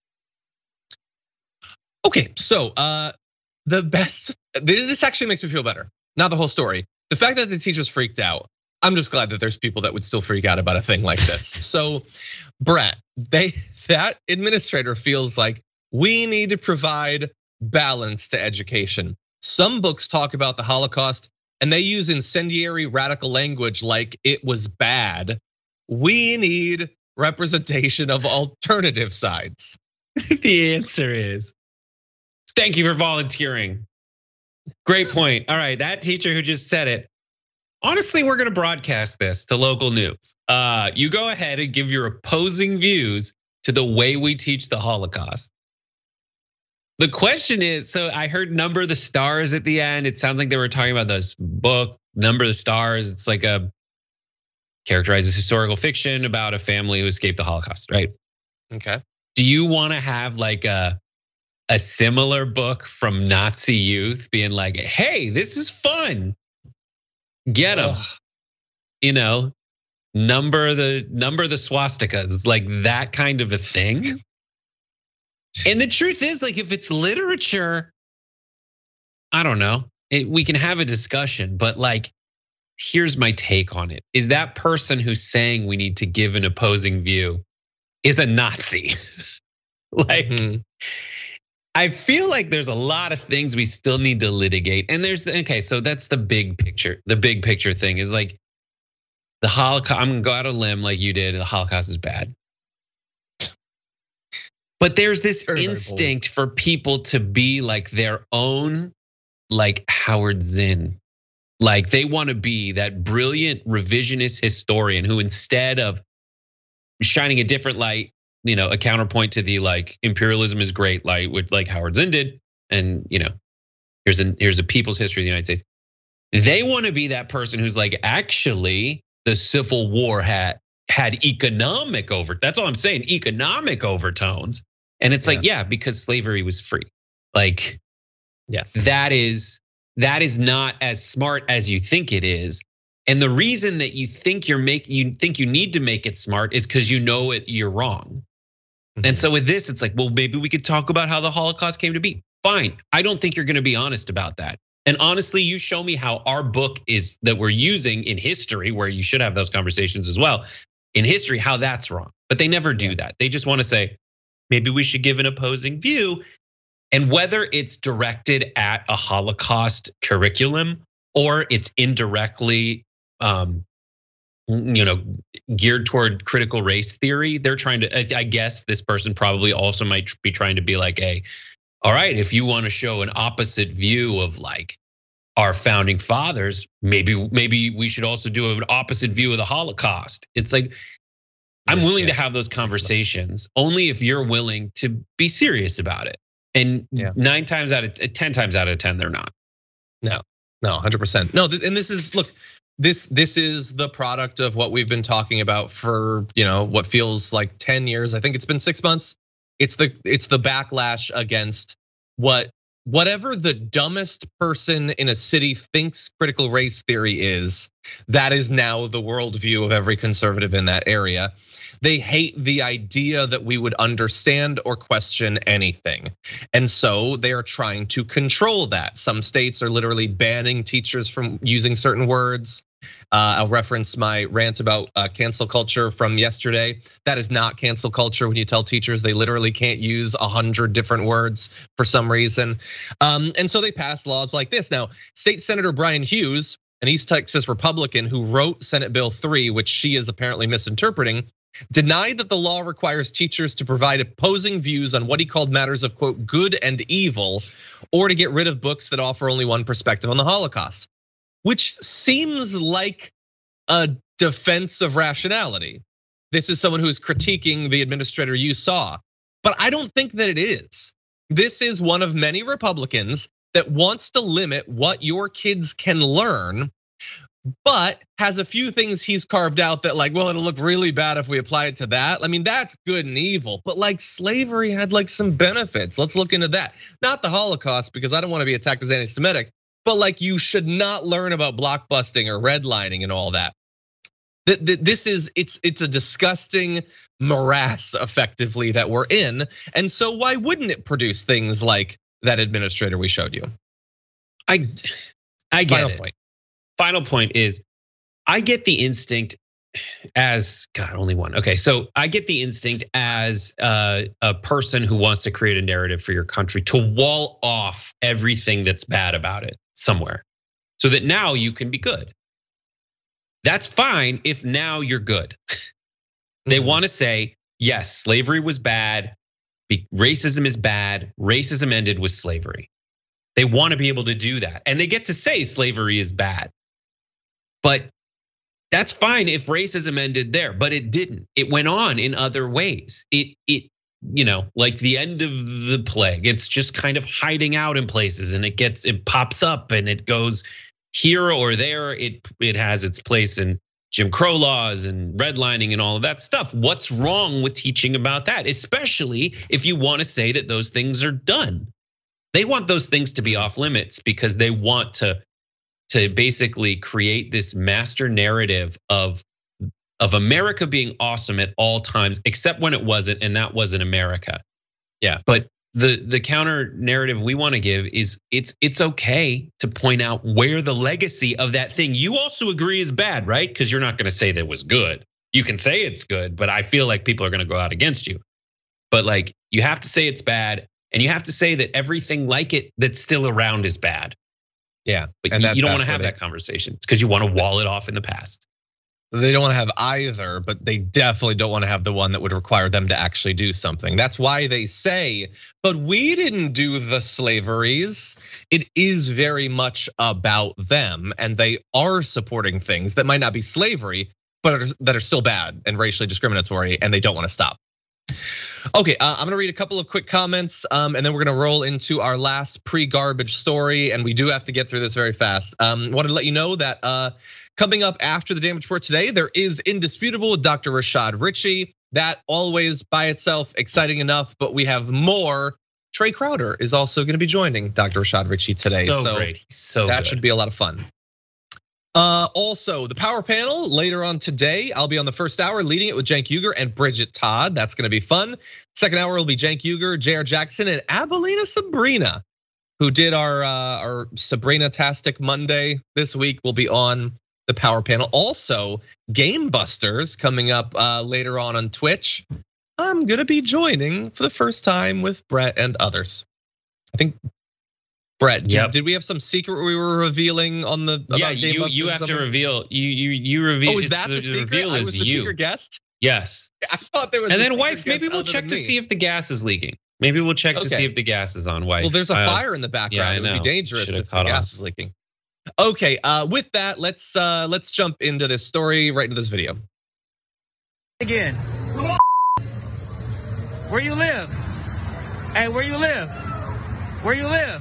Okay, so uh, the best, this actually makes me feel better. Not the whole story. The fact that the teachers freaked out, I'm just glad that there's people that would still freak out about a thing like this. So Brett, they that administrator feels like we need to provide balance to education. Some books talk about the Holocaust and they use incendiary radical language like it was bad. We need representation of alternative sides. The answer is, thank you for volunteering. Great point. All right, that teacher who just said it. Honestly, we're gonna broadcast this to local news. Uh, you go ahead and give your opposing views to the way we teach the Holocaust. The question is, so I heard Number the Stars at the end. It sounds like they were talking about this book, Number the Stars. It's like a characterizes historical fiction about a family who escaped the Holocaust, right? Okay. Do you want to have like a a similar book from Nazi youth being like, hey, this is fun. Get them, you know, number the number the swastikas, like that kind of a thing. And the truth is, like, if it's literature, I don't know, it, we can have a discussion, but like, here's my take on it. Is that person who's saying we need to give an opposing view is a Nazi? Like, mm-hmm. I feel like there's a lot of things we still need to litigate. And there's, okay, so that's the big picture. The big picture thing is like the Holocaust, I'm gonna go out on a limb like you did, the Holocaust is bad. But there's this very, instinct very for people to be like their own, like Howard Zinn. Like they wanna be that brilliant revisionist historian who instead of shining a different light, you know, a counterpoint to the like imperialism is great light, which like Howard Zinn did, and you know, here's a here's a people's history of the United States. They want to be that person who's like, actually, the Civil War had had economic over. That's all I'm saying, economic overtones. And it's like, yeah, because slavery was free. Like, yes, that is that is not as smart as you think it is. And the reason that you think you're making you think you need to make it smart is because you know it you're wrong. And so with this, it's like, well, maybe we could talk about how the Holocaust came to be. Fine. I don't think you're gonna be honest about that. And honestly, you show me how our book is that we're using in history, where you should have those conversations as well, in history, how that's wrong. But they never do that. They just wanna say, maybe we should give an opposing view. And whether it's directed at a Holocaust curriculum or it's indirectly, um, you know, geared toward critical race theory, they're trying to, I guess this person probably also might be trying to be like, a, all right, if you want to show an opposite view of like our founding fathers, maybe maybe we should also do an opposite view of the Holocaust. It's like, I'm willing to have those conversations only if you're willing to be serious about it. And yeah. nine times out of ten times out of ten, they're not. No, no, one hundred percent. No, and this is, look, this this is the product of what we've been talking about for, you know, what feels like ten years. I think it's been six months. It's the it's the backlash against what whatever the dumbest person in a city thinks critical race theory is, that is now the worldview of every conservative in that area. They hate the idea that we would understand or question anything. And so they are trying to control that. Some states are literally banning teachers from using certain words. Uh, I'll reference my rant about uh, cancel culture from yesterday. That is not cancel culture when you tell teachers they literally can't use a hundred different words for some reason. Um, and so they pass laws like this. Now, State Senator Brian Hughes, an East Texas Republican who wrote Senate Bill three, which she is apparently misinterpreting, denied that the law requires teachers to provide opposing views on what he called matters of, quote, good and evil, or to get rid of books that offer only one perspective on the Holocaust, which seems like a defense of rationality. This is someone who is critiquing the administrator you saw, but I don't think that it is. This is one of many Republicans that wants to limit what your kids can learn, but has a few things he's carved out that like, well, it'll look really bad if we apply it to that. I mean, that's good and evil, but like slavery had like some benefits. Let's look into that. Not the Holocaust, because I don't want to be attacked as anti-Semitic, but like you should not learn about blockbusting or redlining and all that. This is, it's it's a disgusting morass effectively that we're in. And so why wouldn't it produce things like that administrator we showed you? I I get Final it. point. Final point is, I get the instinct as, God, only one. Okay, so I get the instinct as a, a person who wants to create a narrative for your country to wall off everything that's bad about it somewhere, so that now you can be good. That's fine if now you're good. They want to say, yes, slavery was bad, racism is bad, racism ended with slavery. They want to be able to do that, and they get to say slavery is bad. But that's fine if racism ended there, but it didn't. It went on in other ways. It, it, you know, like the end of the plague, it's just kind of hiding out in places, and it gets, it pops up, and it goes here or there. It, it has its place in Jim Crow laws and redlining and all of that stuff. What's wrong with teaching about that, especially if you want to say that those things are done? They want those things to be off limits because they want to. to basically create this master narrative of, of America being awesome at all times, except when it wasn't, and that wasn't America. Yeah, but the, the counter narrative we wanna give is it's it's okay to point out where the legacy of that thing you also agree is bad, right? Because you're not gonna say that it was good. You can say it's good, but I feel like people are gonna go out against you. But like, you have to say it's bad, and you have to say that everything like it that's still around is bad. Yeah, but and you don't want to have that conversation. It's because you want to wall it off in the past. They don't want to have either, but they definitely don't want to have the one that would require them to actually do something. That's why they say, but we didn't do the slaveries. It is very much about them, and they are supporting things that might not be slavery, but are, that are still bad and racially discriminatory, and they don't want to stop. Okay, uh, I'm gonna read a couple of quick comments, um, and then we're gonna roll into our last pre-garbage story, and we do have to get through this very fast. Um, wanted to let you know that uh, coming up after the Damage Report today, there is Indisputable with Doctor Rashad Richey. That always by itself exciting enough, but we have more. Trey Crowder is also gonna be joining Doctor Rashad Richey today. So, so great, so that good. Should be a lot of fun. Uh, also, the Power Panel later on today. I'll be on the first hour leading it with Cenk Uygur and Bridget Todd. That's gonna be fun. Second hour will be Cenk Uygur, J R Jackson, and Abelina Sabrina, who did our uh, our Sabrina-tastic Monday this week, will be on the Power Panel. Also, Game Busters coming up uh, later on on Twitch. I'm gonna be joining for the first time with Brett and others. I think. Brett, yep. did, did we have some secret we were revealing on the? Yeah, you you have to reveal. You you you reveal. Oh, is that the, the secret? Reveal I is was the you. secret guest. Yes. I thought there was. And then wife, maybe we'll check to see if the gas is leaking. Maybe we'll check to see if the gas is on, wife. Well, there's a fire in the background. Yeah, I know. It would be dangerous Should've if the gas off. is leaking. Okay, uh, with that, let's uh, let's jump into this story right into this video. Again, where you live? Hey, where you live? Where you live?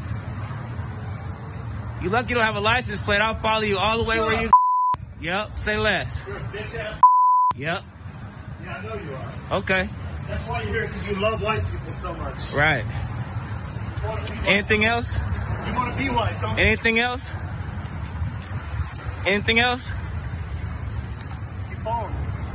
You lucky you don't have a license plate. I'll follow you all the way where you. Yep. Say less. You're a bitch ass. Yep. Yeah, I know you are. Okay. That's why you're here, because you love white people so much. Right. Anything else? You want to be white, don't you? Anything else? Anything else? Keep following.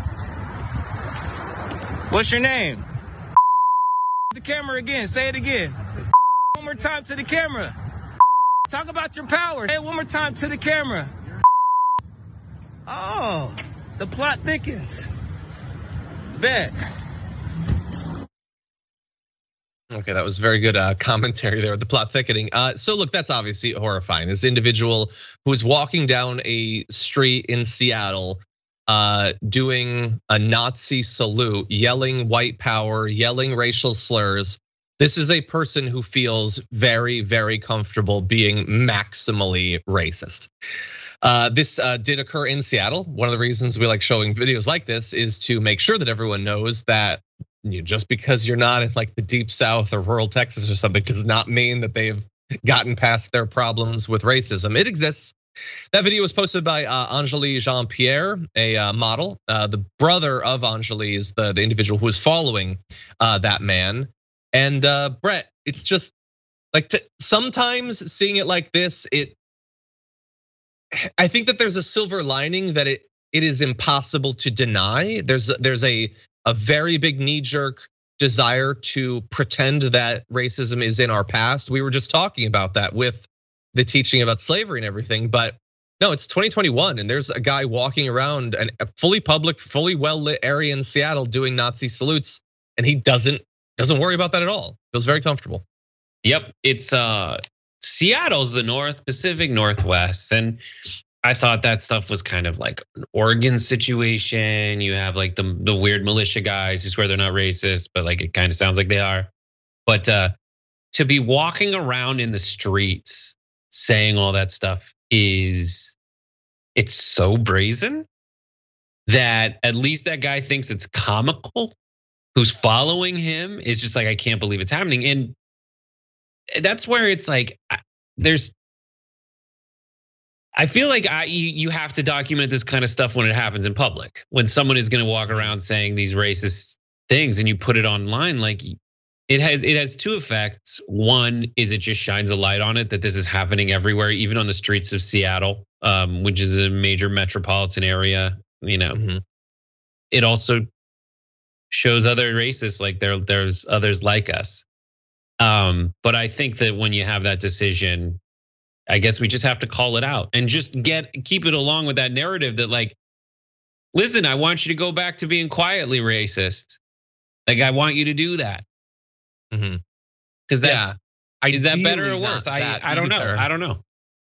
What's your name? The camera again. Say it again. One more time to the camera. Talk about your power. Say it one more time to the camera. Oh, the plot thickens. Bet. Okay, that was very good uh, commentary there with the plot thickening. Uh, so look, that's obviously horrifying. This individual who is walking down a street in Seattle, uh, doing a Nazi salute, yelling white power, yelling racial slurs. This is a person who feels very, very comfortable being maximally racist. Uh, this uh, did occur in Seattle. One of the reasons we like showing videos like this is to make sure that everyone knows that you, just because you're not in like the deep South or rural Texas or something does not mean that they've gotten past their problems with racism. It exists. That video was posted by uh, Anjali Jean-Pierre, a uh, model. Uh, the brother of Anjali is the, the individual who is following uh, that man. And uh, Brett, it's just like to, sometimes seeing it like this, it. I think that there's a silver lining that it it is impossible to deny. There's there's a a very big knee-jerk desire to pretend that racism is in our past. We were just talking about that with the teaching about slavery and everything, but no, it's twenty twenty-one and there's a guy walking around an, a fully public, fully well-lit area in Seattle doing Nazi salutes, and he doesn't doesn't worry about that at all. Feels very comfortable. Yep, it's uh Seattle's the North Pacific Northwest, and I thought that stuff was kind of like an Oregon situation. You have like the the weird militia guys who swear they're not racist, but like it kind of sounds like they are. But uh, to be walking around in the streets saying all that stuff is, it's so brazen that at least that guy thinks it's comical. Who's following him is just like, I can't believe it's happening. And that's where it's like, there's, I feel like I, you have to document this kind of stuff when it happens in public. When someone is going to walk around saying these racist things and you put it online, like it has, it has two effects. One is it just shines a light on it that this is happening everywhere, even on the streets of Seattle, um, which is a major metropolitan area. You know, mm-hmm. It also shows other racists like there, there's others like us. Um, but I think that when you have that decision, I guess we just have to call it out and just get keep it along with that narrative that like, listen, I want you to go back to being quietly racist. Like I want you to do that. Mm-hmm. Because that's yeah, is that better or worse? I I don't know. I don't know.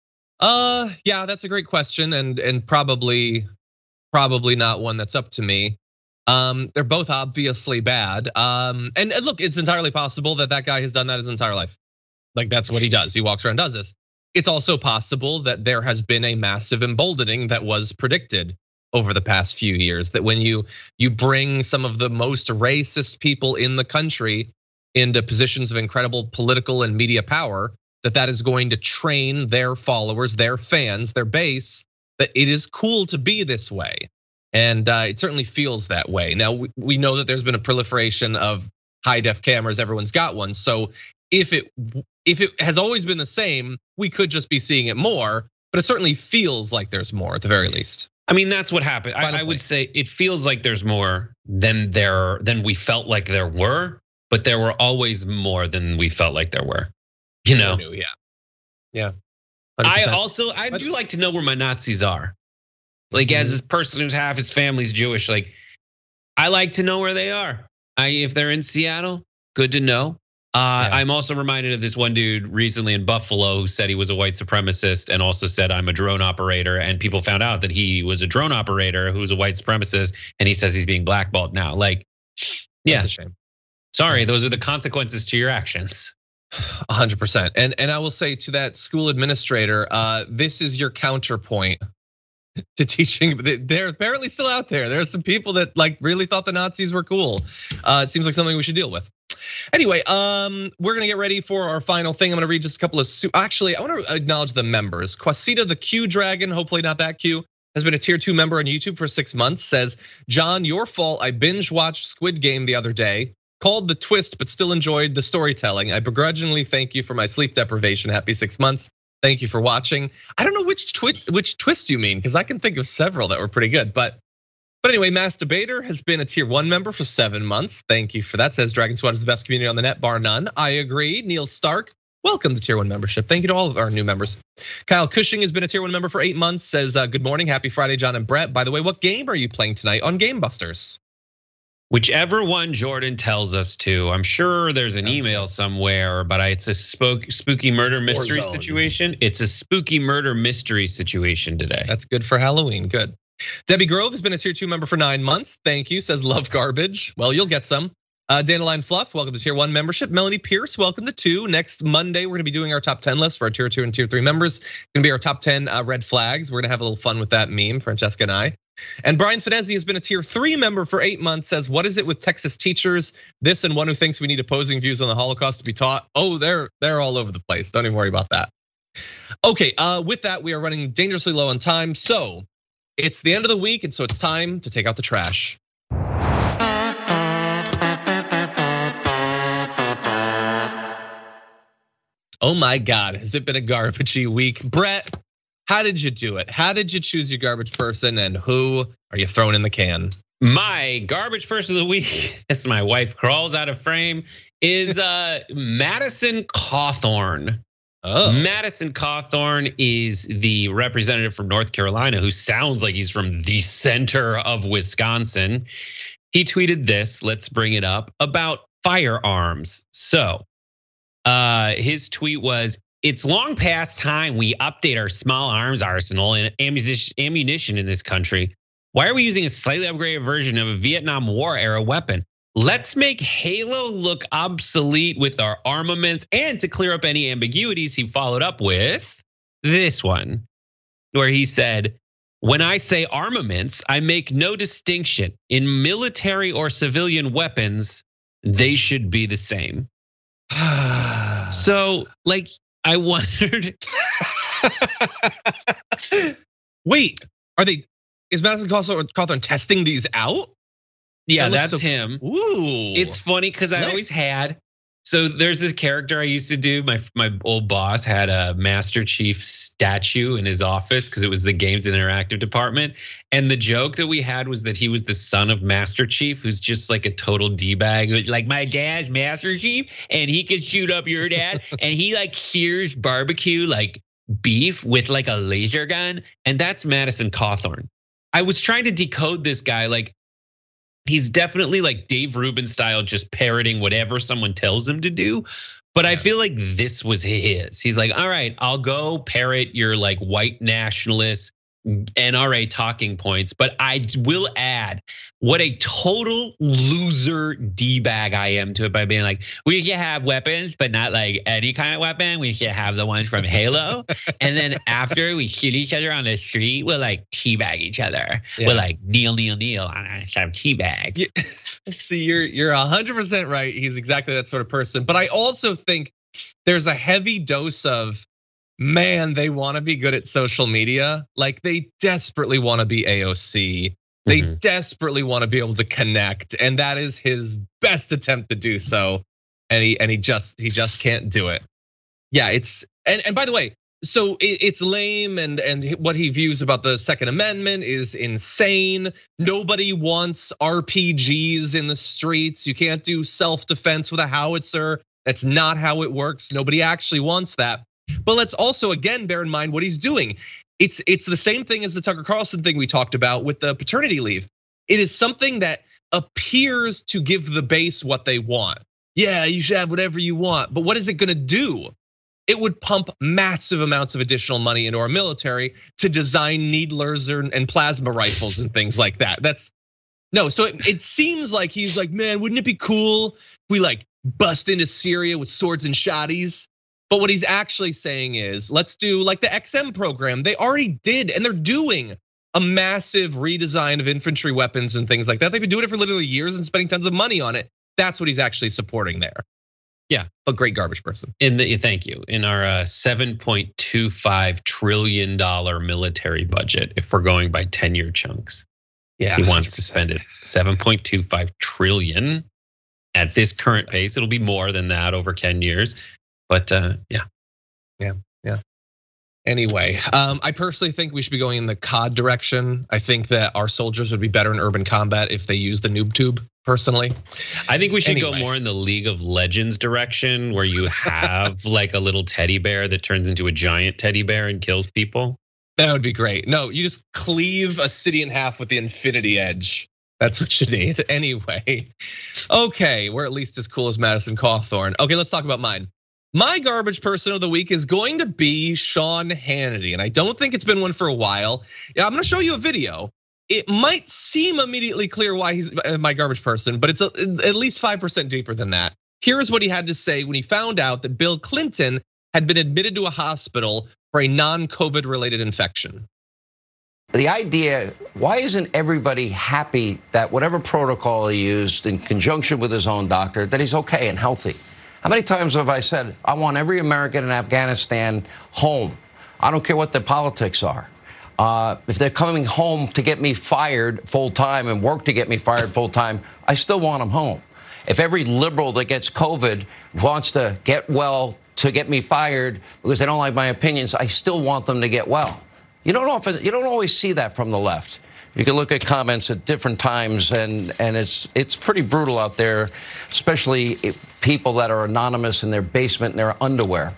Uh, yeah, that's a great question, and and probably probably not one that's up to me. Um, they're both obviously bad. Um, and, and look, it's entirely possible that that guy has done that his entire life. Like that's what he does. He walks around and does this. It's also possible that there has been a massive emboldening that was predicted over the past few years. That when you you bring some of the most racist people in the country into positions of incredible political and media power, that that is going to train their followers, their fans, their base, that it is cool to be this way. And it certainly feels that way. Now, we know that there's been a proliferation of high def cameras, everyone's got one. So if it if it has always been the same, we could just be seeing it more, but it certainly feels like there's more at the very least. I mean, that's what happened. I, I would say it feels like there's more than there than we felt like there were, but there were always more than we felt like there were. You know? Yeah. Yeah. one hundred percent. I also I do like to know where my Nazis are. Like as a person who's half his family's Jewish, like I like to know where they are. I if they're in Seattle, good to know. Uh, yeah. I'm also reminded of this one dude recently in Buffalo who said he was a white supremacist and also said I'm a drone operator. And people found out that he was a drone operator who was a white supremacist, and he says he's being blackballed now. Like, yeah, that's a shame. Sorry, those are the consequences to your actions. one hundred percent. And and I will say to that school administrator, uh, this is your counterpoint to teaching. They're apparently still out there. There are some people that like really thought the Nazis were cool. Uh, it seems like something we should deal with. Anyway, um, we're gonna get ready for our final thing. I'm gonna read just a couple of, actually, I wanna acknowledge the members. Quasita the Q Dragon, hopefully not that Q, has been a tier two member on YouTube for six months, says, John, your fault, I binge watched Squid Game the other day. called The Twist, but still enjoyed the storytelling. I begrudgingly thank you for my sleep deprivation. Happy six months. Thank you for watching. I don't know which twi- which twist you mean, because I can think of several that were pretty good. But but anyway, Mass Debater has been a tier one member for seven months. Thank you for that. Says Dragon Squad is the best community on the net, bar none. I agree. Neil Stark, welcome to tier one membership. Thank you to all of our new members. Kyle Cushing has been a tier one member for eight months. Says good morning, happy Friday, John and Brett. By the way, what game are you playing tonight on Game Busters? Whichever one Jordan tells us to. I'm sure there's an email somewhere, but it's a spook, spooky murder mystery situation. It's a spooky murder mystery situation today. That's good for Halloween, good. Debbie Grove has been a tier two member for nine months. Thank you, says love garbage. Well, you'll get some. Uh, Dandelion Fluff, welcome to tier one membership. Melanie Pierce, welcome to two. Next Monday, we're gonna be doing our top ten list for our tier two and tier three members. It's gonna be our top ten red flags. We're gonna have a little fun with that meme, Francesca and I. And Brian Finesi has been a tier three member for eight months, says, what is it with Texas teachers? This and one who thinks we need opposing views on the Holocaust to be taught. Oh, they're they're all over the place. Don't even worry about that. Okay, uh, with that, we are running dangerously low on time. So it's the end of the week, and so it's time to take out the trash. Oh my God, has it been a garbagey week? Brett, how did you do it? How did you choose your garbage person, and who are you throwing in the can? My garbage person of the week, as my wife crawls out of frame, is uh, Madison Cawthorn. Oh. Madison Cawthorn is the representative from North Carolina who sounds like he's from the center of Wisconsin. He tweeted this, let's bring it up, about firearms. So uh, his tweet was, it's long past time we update our small arms arsenal and ammunition in this country. Why are we using a slightly upgraded version of a Vietnam War era weapon? Let's make Halo look obsolete with our armaments. And to clear up any ambiguities, he followed up with this one, where he said, when I say armaments, I make no distinction. In military or civilian weapons, they should be the same. So, like, I wondered. Wait, are they, is Madison Cawthorn testing these out? Yeah, that that's so, him. Ooh. It's funny because I always had. So there's this character I used to do. My my old boss had a Master Chief statue in his office because it was the games and interactive department. And the joke that we had was that he was the son of Master Chief, who's just like a total D-bag. Like, my dad's Master Chief, and he could shoot up your dad. And he like sears barbecue like beef with like a laser gun. And that's Madison Cawthorn. I was trying to decode this guy. Like, he's definitely like Dave Rubin style, just parroting whatever someone tells him to do. But I feel like this was his. He's like, all right, I'll go parrot your like white nationalist N R A talking points, but I will add what a total loser D-bag I am to it by being like, we should have weapons, but not like any kind of weapon. We should have the ones from Halo. And then after we shoot each other on the street, we'll like teabag each other. Yeah. We'll like kneel, kneel, kneel on some teabag. Yeah. See, you're you're one hundred percent right. He's exactly that sort of person. But I also think there's a heavy dose of, man, they want to be good at social media. Like, they desperately want to be A O C. They mm-hmm. desperately want to be able to connect, and that is his best attempt to do so. And he and he just he just can't do it. Yeah, it's and and by the way, so it, it's lame, and and what he views about the Second Amendment is insane. Nobody wants R P Gs in the streets. You can't do self-defense with a howitzer. That's not how it works. Nobody actually wants that. But let's also, again, bear in mind what he's doing. It's it's the same thing as the Tucker Carlson thing we talked about with the paternity leave. It is something that appears to give the base what they want. Yeah, you should have whatever you want. But what is it gonna do? It would pump massive amounts of additional money into our military to design needlers and plasma rifles and things like that. That's no, so it, it seems like he's like, man, wouldn't it be cool if we like bust into Syria with swords and shotties? But what he's actually saying is, let's do like the X M program. They already did, and they're doing a massive redesign of infantry weapons and things like that. They've been doing it for literally years and spending tons of money on it. That's what he's actually supporting there. Yeah, a great garbage person. In the thank you. In our seven point two five trillion dollar military budget, if we're going by ten year chunks, yeah, he wants one hundred percent to spend it seven point two five trillion. at this current pace. It'll be more than that over ten years. But uh, yeah. Yeah, yeah. Anyway, um, I personally think we should be going in the C O D direction. I think that our soldiers would be better in urban combat if they use the noob tube, personally. I think we should Anyway. go more in the League of Legends direction, where you have like a little teddy bear that turns into a giant teddy bear and kills people. That would be great. No, you just cleave a city in half with the Infinity Edge. That's what you need. Anyway, okay, we're at least as cool as Madison Cawthorn. Okay, let's talk about mine. My garbage person of the week is going to be Sean Hannity, and I don't think it's been one for a while. Yeah, I'm gonna show you a video. It might seem immediately clear why he's my garbage person, but it's at least five percent deeper than that. Here's what he had to say when he found out that Bill Clinton had been admitted to a hospital for a non-COVID related infection. The idea, why isn't everybody happy that whatever protocol he used in conjunction with his own doctor, that he's okay and healthy? How many times have I said, I want every American in Afghanistan home? I don't care what their politics are. Uh, if they're coming home to get me fired full time and work to get me fired full time, I still want them home. If every liberal that gets COVID wants to get well to get me fired because they don't like my opinions, I still want them to get well. You don't often, you don't always see that from the left. You can look at comments at different times, and and it's it's pretty brutal out there, especially people that are anonymous in their basement in their underwear.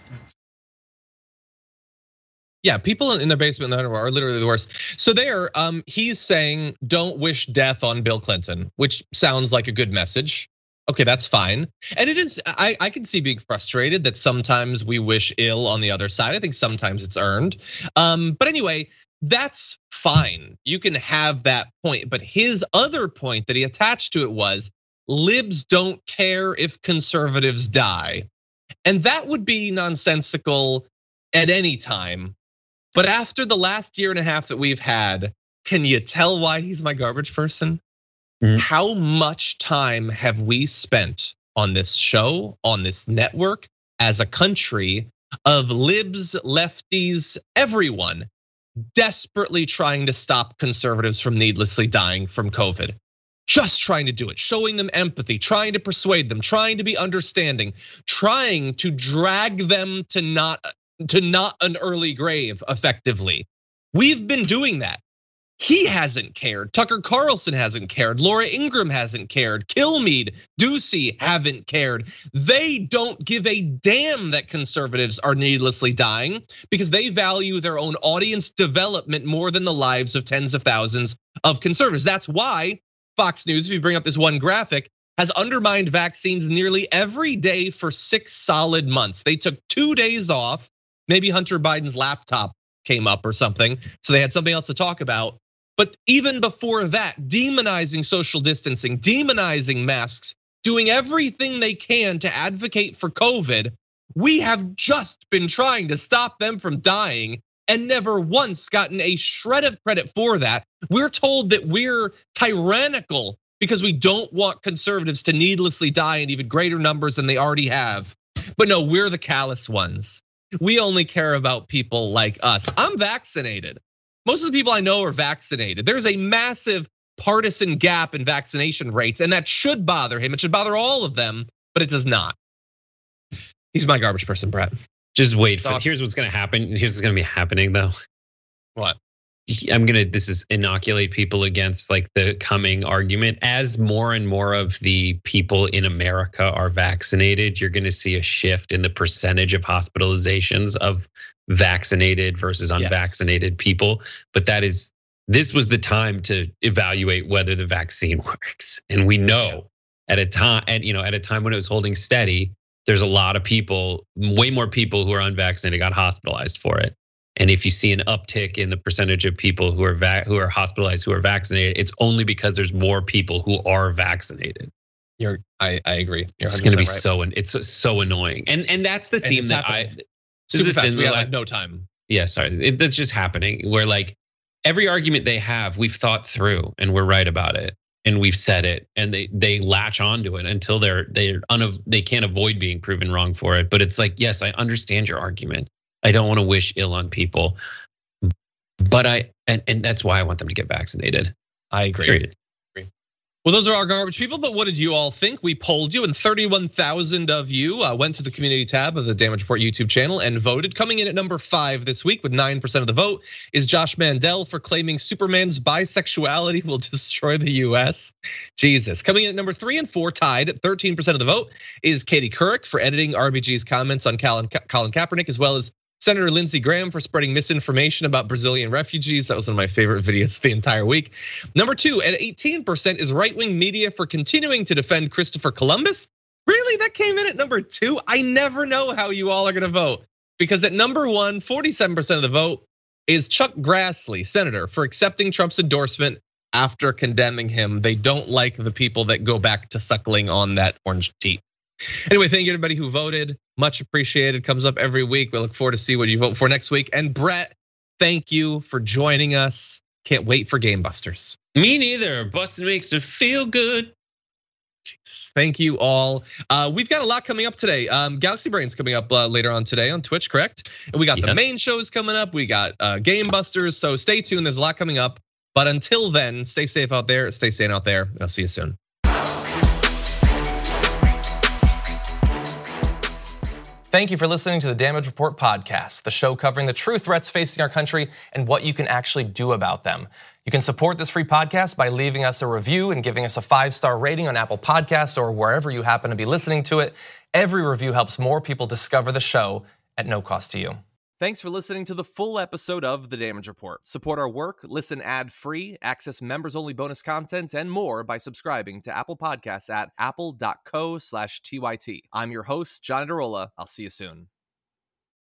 Yeah, people in their basement in their underwear are literally the worst. So there, um, he's saying, "Don't wish death on Bill Clinton," which sounds like a good message. Okay, that's fine. And it is, I, I can see being frustrated that sometimes we wish ill on the other side. I think sometimes it's earned. Um, but anyway, that's fine. You can have that point. But his other point that he attached to it was, libs don't care if conservatives die. And that would be nonsensical at any time. But after the last year and a half that we've had, can you tell why he's my garbage person? Mm-hmm. How much time have we spent on this show, on this network, as a country of libs, lefties, everyone desperately trying to stop conservatives from needlessly dying from COVID? Just trying to do it, showing them empathy, trying to persuade them, trying to be understanding, trying to drag them to not to not an early grave effectively. We've been doing that. He hasn't cared. Tucker Carlson hasn't cared. Laura Ingraham hasn't cared. Kilmeade, Ducey haven't cared. They don't give a damn that conservatives are needlessly dying because they value their own audience development more than the lives of tens of thousands of conservatives. That's why Fox News, if you bring up this one graphic, has undermined vaccines nearly every day for six solid months. They took two days off. Maybe Hunter Biden's laptop came up or something, so they had something else to talk about. But even before that, demonizing social distancing, demonizing masks, doing everything they can to advocate for COVID, we have just been trying to stop them from dying and never once gotten a shred of credit for that. We're told that we're tyrannical because we don't want conservatives to needlessly die in even greater numbers than they already have. But no, we're the callous ones. We only care about people like us. I'm vaccinated. Most of the people I know are vaccinated. There's a massive partisan gap in vaccination rates, and that should bother him. It should bother all of them, but it does not. He's my garbage person, Brett. Just wait. For, here's what's gonna happen. Here's what's gonna be happening though. What? I'm gonna, this is inoculate people against like the coming argument. As more and more of the people in America are vaccinated, you're gonna see a shift in the percentage of hospitalizations of vaccinated versus unvaccinated yes. people. But that is, this was the time to evaluate whether the vaccine works. And we know at a time, and you know, at a time when it was holding steady, there's a lot of people, way more people who are unvaccinated got hospitalized for it. And if you see an uptick in the percentage of people who are va- who are hospitalized who are vaccinated, it's only because there's more people who are vaccinated. You're, I, I agree. You're it's going to be right. so, it's so annoying. And and that's the theme that happening. I. Super fast. We have no time. Yeah, sorry. It, that's just happening. Where like every argument they have, we've thought through and we're right about it, and we've said it, and they they latch onto it until they're they're unav- they can't avoid being proven wrong for it. But it's like, yes, I understand your argument. I don't want to wish ill on people, but I and and that's why I want them to get vaccinated. I agree. Period. Well, those are our garbage people, but what did you all think? We polled you, and thirty-one thousand of you uh, went to the community tab of the Damage Report YouTube channel and voted. Coming in at number five this week with nine percent of the vote is Josh Mandel for claiming Superman's bisexuality will destroy the U S. Jesus. Coming in at number three and four, tied at thirteen percent of the vote, is Katie Couric for editing R B G's comments on Colin Kaepernick, as well as Senator Lindsey Graham for spreading misinformation about Brazilian refugees. That was one of my favorite videos the entire week. Number two, at eighteen percent, is right-wing media for continuing to defend Christopher Columbus. Really, that came in at number two? I never know how you all are gonna vote, because at number one, forty-seven percent of the vote is Chuck Grassley, senator, for accepting Trump's endorsement after condemning him. They don't like the people that go back to suckling on that orange tea. Anyway, thank you everybody who voted. Much appreciated. Comes up every week. We look forward to see what you vote for next week. And Brett, thank you for joining us. Can't wait for Game Busters. Me neither. Busting makes me feel good. Jesus, thank you all. Uh, we've got a lot coming up today. Um, Galaxy Brain's coming up uh, later on today on Twitch, correct? And we got yes. the main shows coming up. We got uh, Game Busters. So stay tuned. There's a lot coming up. But until then, stay safe out there. Stay sane out there. I'll see you soon. Thank you for listening to the Damage Report podcast, the show covering the true threats facing our country and what you can actually do about them. You can support this free podcast by leaving us a review and giving us a five-star rating on Apple Podcasts or wherever you happen to be listening to it. Every review helps more people discover the show at no cost to you. Thanks for listening to the full episode of The Damage Report. Support our work, listen ad-free, access members-only bonus content, and more by subscribing to Apple Podcasts at apple dot co slash T Y T. I'm your host, John Adarola. I'll see you soon.